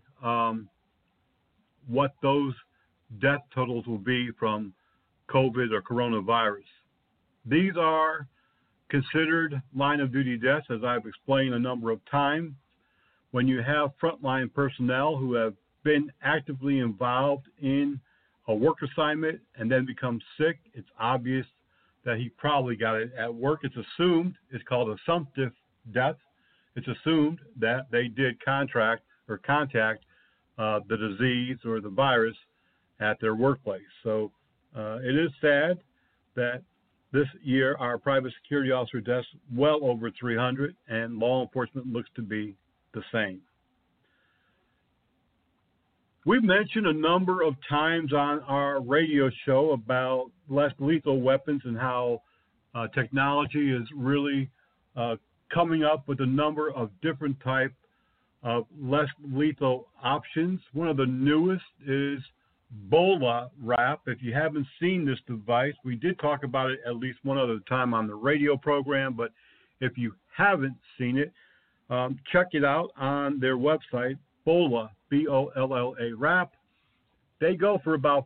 what those death totals will be from COVID or coronavirus. These are considered line of duty deaths, as I've explained a number of times. When you have frontline personnel who have been actively involved in a work assignment and then become sick, it's obvious that he probably got it at work. It's assumed, it's called assumptive death. It's assumed that they did contact the disease or the virus at their workplace. So it is sad that this year our private security officer deaths well over 300, and law enforcement looks to be the same. We've mentioned a number of times on our radio show about less lethal weapons and how technology is really coming up with a number of different types of less lethal options. One of the newest is BolaWrap. If you haven't seen this device, we did talk about it at least one other time on the radio program, but if you haven't seen it, check it out on their website, Bolla, B-O-L-L-A Wrap. They go for about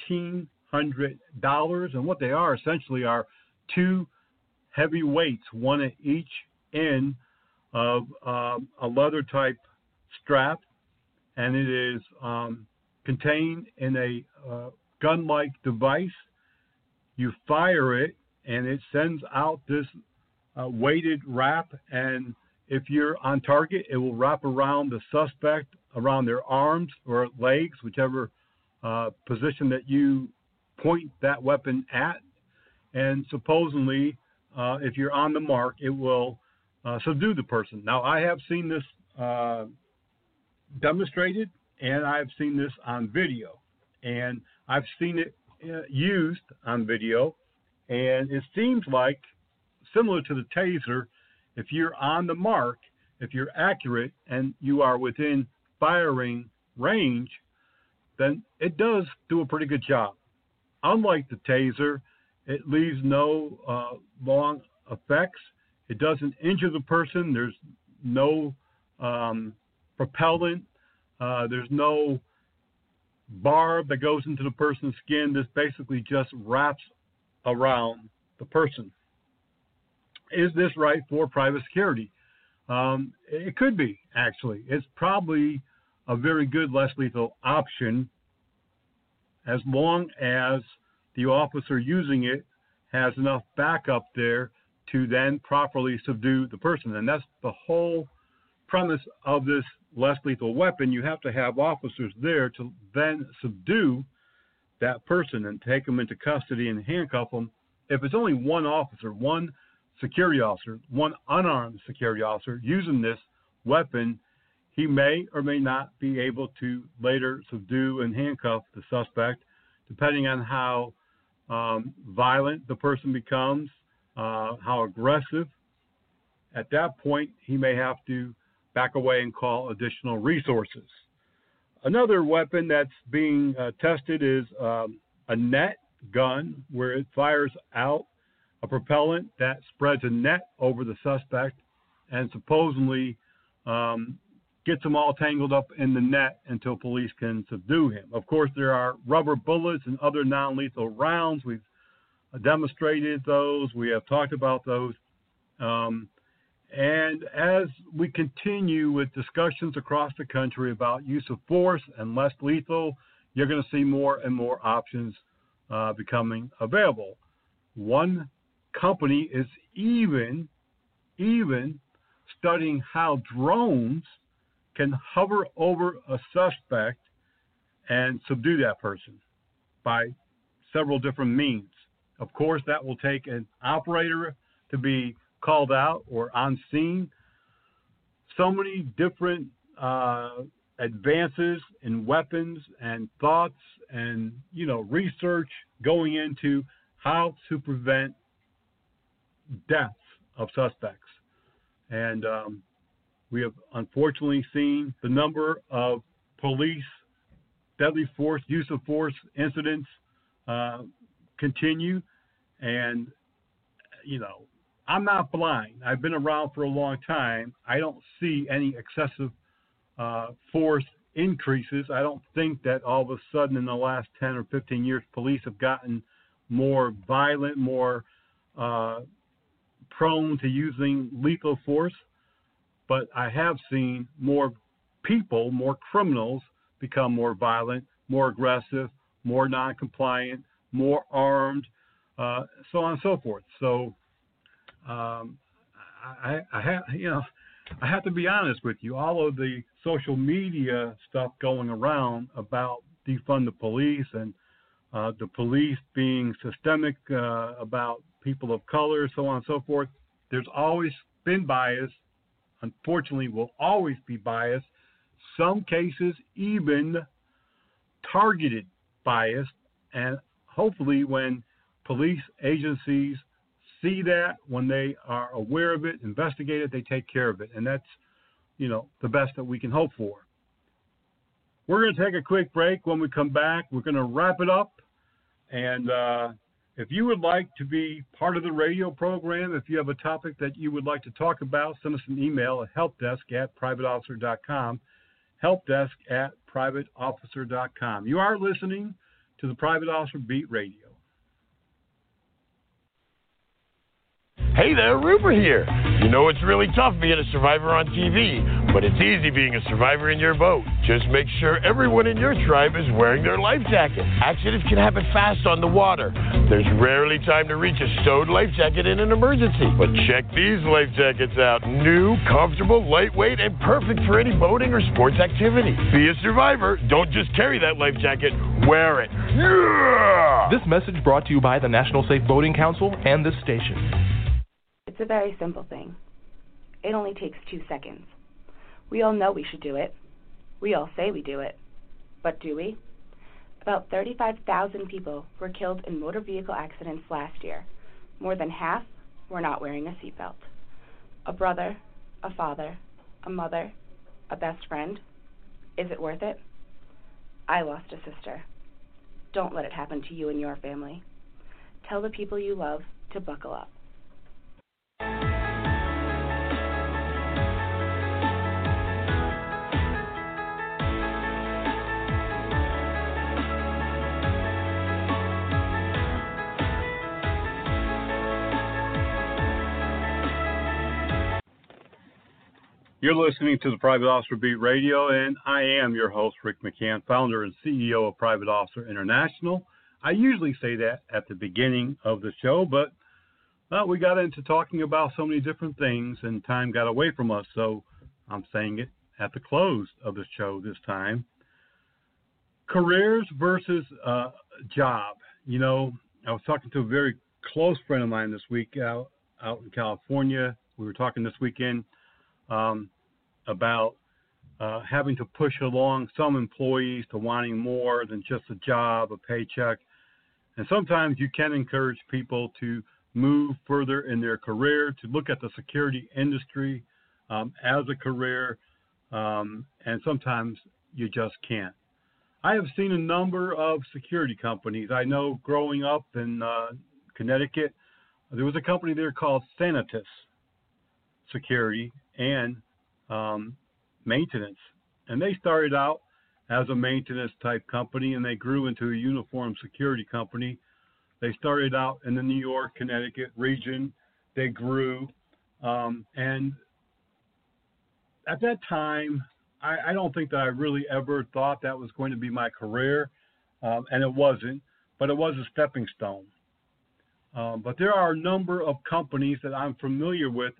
$1,400, and what they are essentially are two heavy weights, one at each end of a leather type strap, and it is contained in a gun-like device. You fire it, and it sends out this weighted wrap, and if you're on target, it will wrap around the suspect, around their arms or legs, whichever position that you point that weapon at. And supposedly, if you're on the mark, it will subdue the person. Now, I have seen this demonstrated, and I've seen this on video. And I've seen it used on video, and it seems like, similar to the taser, if you're on the mark, if you're accurate, and you are within firing range, then it does do a pretty good job. Unlike the taser, it leaves no long effects. It doesn't injure the person. There's no propellant. There's no barb that goes into the person's skin. This basically just wraps around the person. Is this right for private security? It could be, actually. It's probably a very good less lethal option as long as the officer using it has enough backup there to then properly subdue the person. And that's the whole premise of this less lethal weapon. You have to have officers there to then subdue that person and take them into custody and handcuff them. If it's only one officer, one security officer, one unarmed security officer using this weapon, he may or may not be able to later subdue and handcuff the suspect, depending on how violent the person becomes, how aggressive. At that point, he may have to back away and call additional resources. Another weapon that's being tested is a net gun, where it fires out a propellant that spreads a net over the suspect and supposedly gets them all tangled up in the net until police can subdue him. Of course, there are rubber bullets and other non-lethal rounds. We've demonstrated those. We have talked about those. And as we continue with discussions across the country about use of force and less lethal, you're going to see more and more options becoming available. One company is even studying how drones can hover over a suspect and subdue that person by several different means. Of course, that will take an operator to be called out or on scene. So many different advances in weapons and thoughts and, research going into how to prevent deaths of suspects. And we have unfortunately seen the number of police deadly force, use of force incidents continue. And, I'm not blind. I've been around for a long time. I don't see any excessive force increases. I don't think that all of a sudden in the last 10 or 15 years, police have gotten more violent, more prone to using lethal force. But I have seen more people, more criminals become more violent, more aggressive, more non-compliant, more armed, so on and so forth. So I have to be honest with you. All of the social media stuff going around about defund the police and the police being systemic about people of color, so on and so forth, there's always been bias. Unfortunately, will always be bias. Some cases even targeted bias. And hopefully when police agencies see that, when they are aware of it, investigate it, they take care of it. And that's, the best that we can hope for. We're going to take a quick break. When we come back, we're going to wrap it up. And if you would like to be part of the radio program, if you have a topic that you would like to talk about, send us an email at helpdesk@privateofficer.com, helpdesk@privateofficer.com. You are listening to the Private Officer Beat Radio. Hey there, Rupert here. It's really tough being a survivor on TV, but it's easy being a survivor in your boat. Just make sure everyone in your tribe is wearing their life jacket. Accidents can happen fast on the water. There's rarely time to reach a stowed life jacket in an emergency. But check these life jackets out. New, comfortable, lightweight, and perfect for any boating or sports activity. Be a survivor. Don't just carry that life jacket. Wear it. Yeah! This message brought to you by the National Safe Boating Council and this station. It's a very simple thing. It only takes 2 seconds. We all know we should do it. We all say we do it. But do we? About 35,000 people were killed in motor vehicle accidents last year. More than half were not wearing a seatbelt. A brother, a father, a mother, a best friend. Is it worth it? I lost a sister. Don't let it happen to you and your family. Tell the people you love to buckle up. You're listening to the Private Officer Beat Radio, and I am your host, Rick McCann, founder and CEO of Private Officer International. I usually say that at the beginning of the show, but we got into talking about so many different things, and time got away from us, so I'm saying it at the close of the show this time. Careers versus job. I was talking to a very close friend of mine this week out in California. We were talking this weekend about having to push along some employees to wanting more than just a job, a paycheck. And sometimes you can encourage people to move further in their career, to look at the security industry as a career, and sometimes you just can't. I have seen a number of security companies. I know growing up in Connecticut, there was a company there called Sanitas Security and Maintenance. And they started out as a maintenance type company, and they grew into a uniform security company. They started out in the New York, Connecticut region. They grew. And at that time, I don't think that I really ever thought that was going to be my career. And it wasn't, but it was a stepping stone. But there are a number of companies that I'm familiar with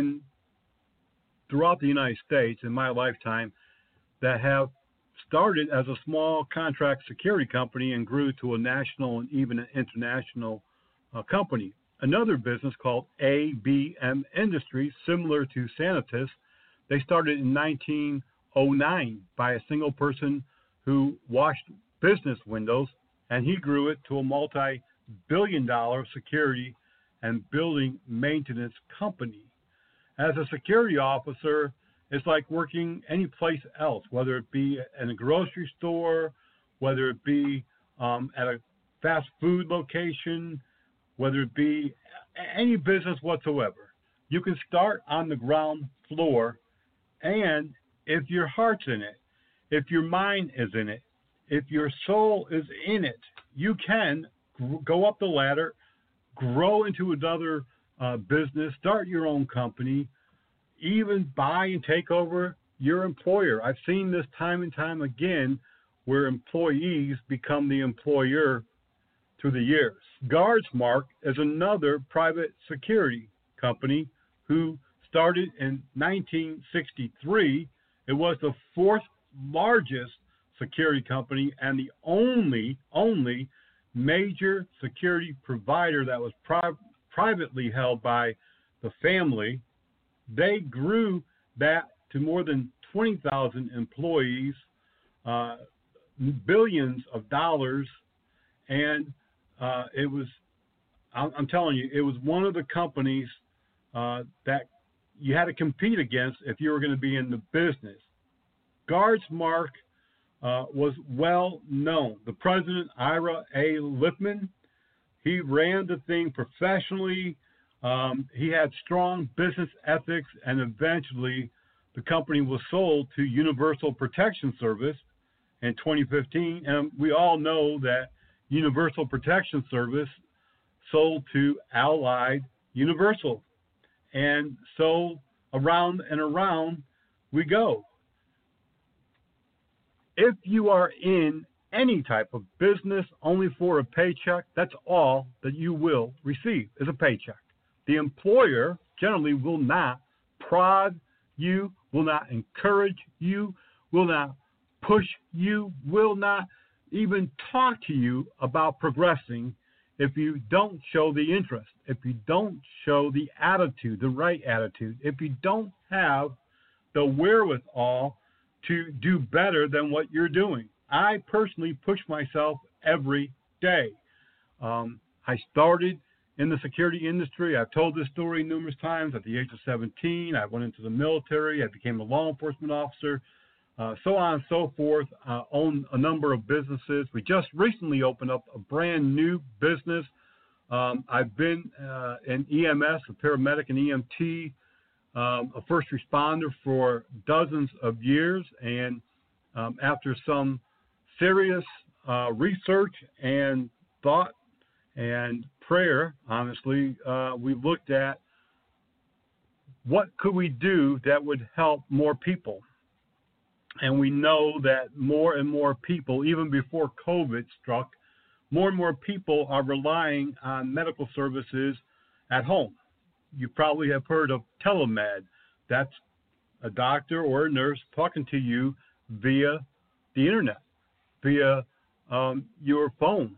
throughout the United States in my lifetime that have started as a small contract security company and grew to a national and even an international company. Another business called ABM Industries, similar to Sanitas, they started in 1909 by a single person who washed business windows, and he grew it to a multi-billion-dollar security and building maintenance company. As a security officer, it's like working any place else, whether it be in a grocery store, whether it be at a fast food location, whether it be any business whatsoever. You can start on the ground floor, and if your heart's in it, if your mind is in it, if your soul is in it, you can go up the ladder, grow into another business, start your own company, even buy and take over your employer. I've seen this time and time again where employees become the employer through the years. Guardsmark is another private security company who started in 1963. It was the fourth largest security company and the only major security provider that was privately held by the family. They grew that to more than 20,000 employees, billions of dollars, and it was, I'm telling you, it was one of the companies that you had to compete against if you were going to be in the business. Guardsmark was well known. The president, Ira A. Lipman, he ran the thing professionally. He had strong business ethics, and eventually the company was sold to Universal Protection Service in 2015. And we all know that Universal Protection Service sold to Allied Universal. And so around and around we go. If you are in any type of business only for a paycheck, that's all that you will receive is a paycheck. The employer generally will not prod you, will not encourage you, will not push you, will not even talk to you about progressing if you don't show the interest, if you don't show the attitude, the right attitude, if you don't have the wherewithal to do better than what you're doing. I personally push myself every day. I started in the security industry. I've told this story numerous times. At the age of 17, I went into the military. I became a law enforcement officer, so on and so forth. Owned a number of businesses. We just recently opened up a brand new business. I've been in EMS, a paramedic and EMT, a first responder for dozens of years. And after some serious research and thought and prayer, honestly, we looked at what could we do that would help more people. And we know that more and more people, even before COVID struck, more and more people are relying on medical services at home. You probably have heard of telemed. That's a doctor or a nurse talking to you via the internet, via your phone.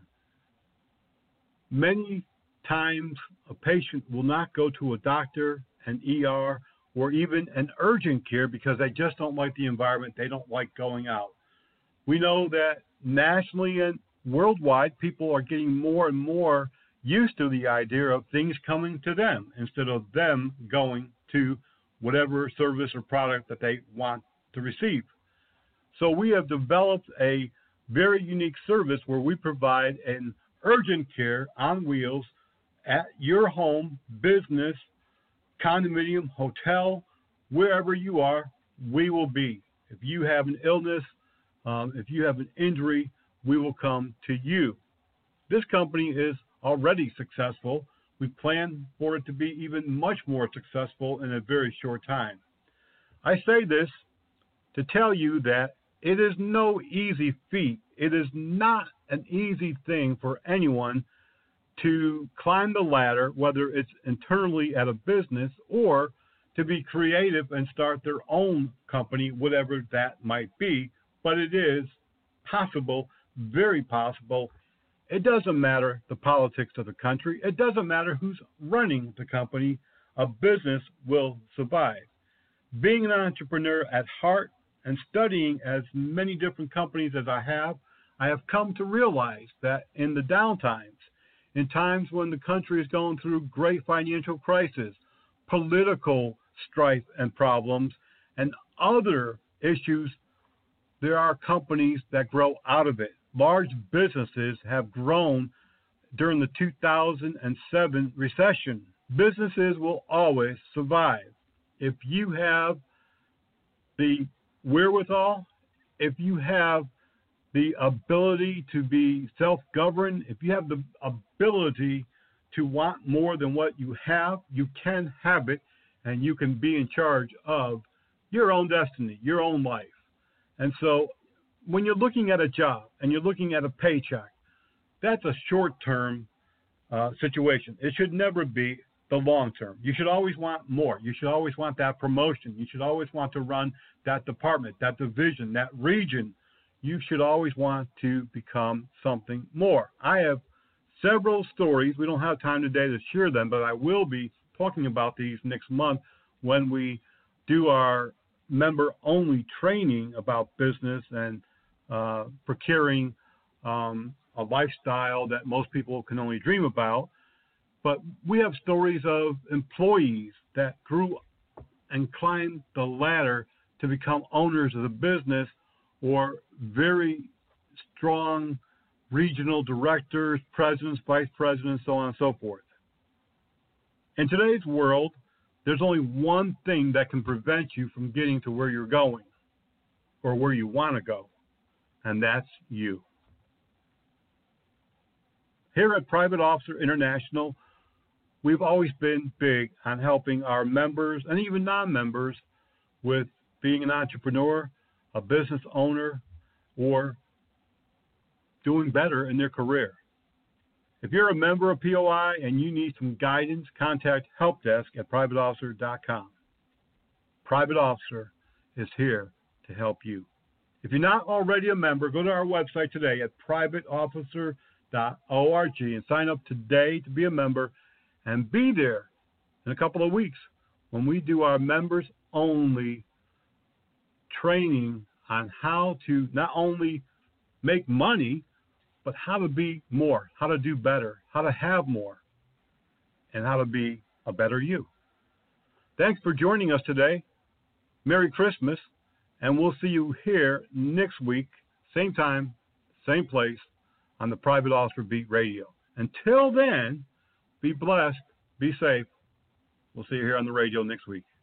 Many times a patient will not go to a doctor, an ER, or even an urgent care because they just don't like the environment. They don't like going out. We know that nationally and worldwide, people are getting more and more used to the idea of things coming to them instead of them going to whatever service or product that they want to receive. So we have developed a very unique service where we provide an urgent care on wheels at your home, business, condominium, hotel, wherever you are, we will be. If you have an illness, if you have an injury, we will come to you. This company is already successful. We plan for it to be even much more successful in a very short time. I say this to tell you that it is no easy feat. It is not an easy thing for anyone to climb the ladder, whether it's internally at a business or to be creative and start their own company, whatever that might be. But it is possible, very possible. It doesn't matter the politics of the country. It doesn't matter who's running the company. A business will survive. Being an entrepreneur at heart and studying as many different companies as I have come to realize that in the downtimes, in times when the country is going through great financial crisis, political strife and problems, and other issues, there are companies that grow out of it. Large businesses have grown during the 2007 recession. Businesses will always survive. If you have the wherewithal, if you have the ability to be self-governed, if you have the ability to want more than what you have, you can have it, and you can be in charge of your own destiny, your own life. And so when you're looking at a job and you're looking at a paycheck, that's a short-term situation. It should never be the long term. You should always want more. You should always want that promotion. You should always want to run that department, that division, that region. You should always want to become something more. I have several stories. We don't have time today to share them, but I will be talking about these next month when we do our member-only training about business and procuring a lifestyle that most people can only dream about. But we have stories of employees that grew and climbed the ladder to become owners of the business or very strong regional directors, presidents, vice presidents, so on and so forth. In today's world, there's only one thing that can prevent you from getting to where you're going or where you want to go, and that's you. Here at Private Officer International, we've always been big on helping our members and even non-members with being an entrepreneur, a business owner, or doing better in their career. If you're a member of POI and you need some guidance, contact helpdesk at privateofficer.com. Private Officer is here to help you. If you're not already a member, go to our website today at privateofficer.org and sign up today to be a member and be there in a couple of weeks when we do our members-only training on how to not only make money, but how to be more, how to do better, how to have more, and how to be a better you. Thanks for joining us today. Merry Christmas, and we'll see you here next week, same time, same place, on the Private Officer Beat Radio. Until then, be blessed, be safe. We'll see you here on the radio next week.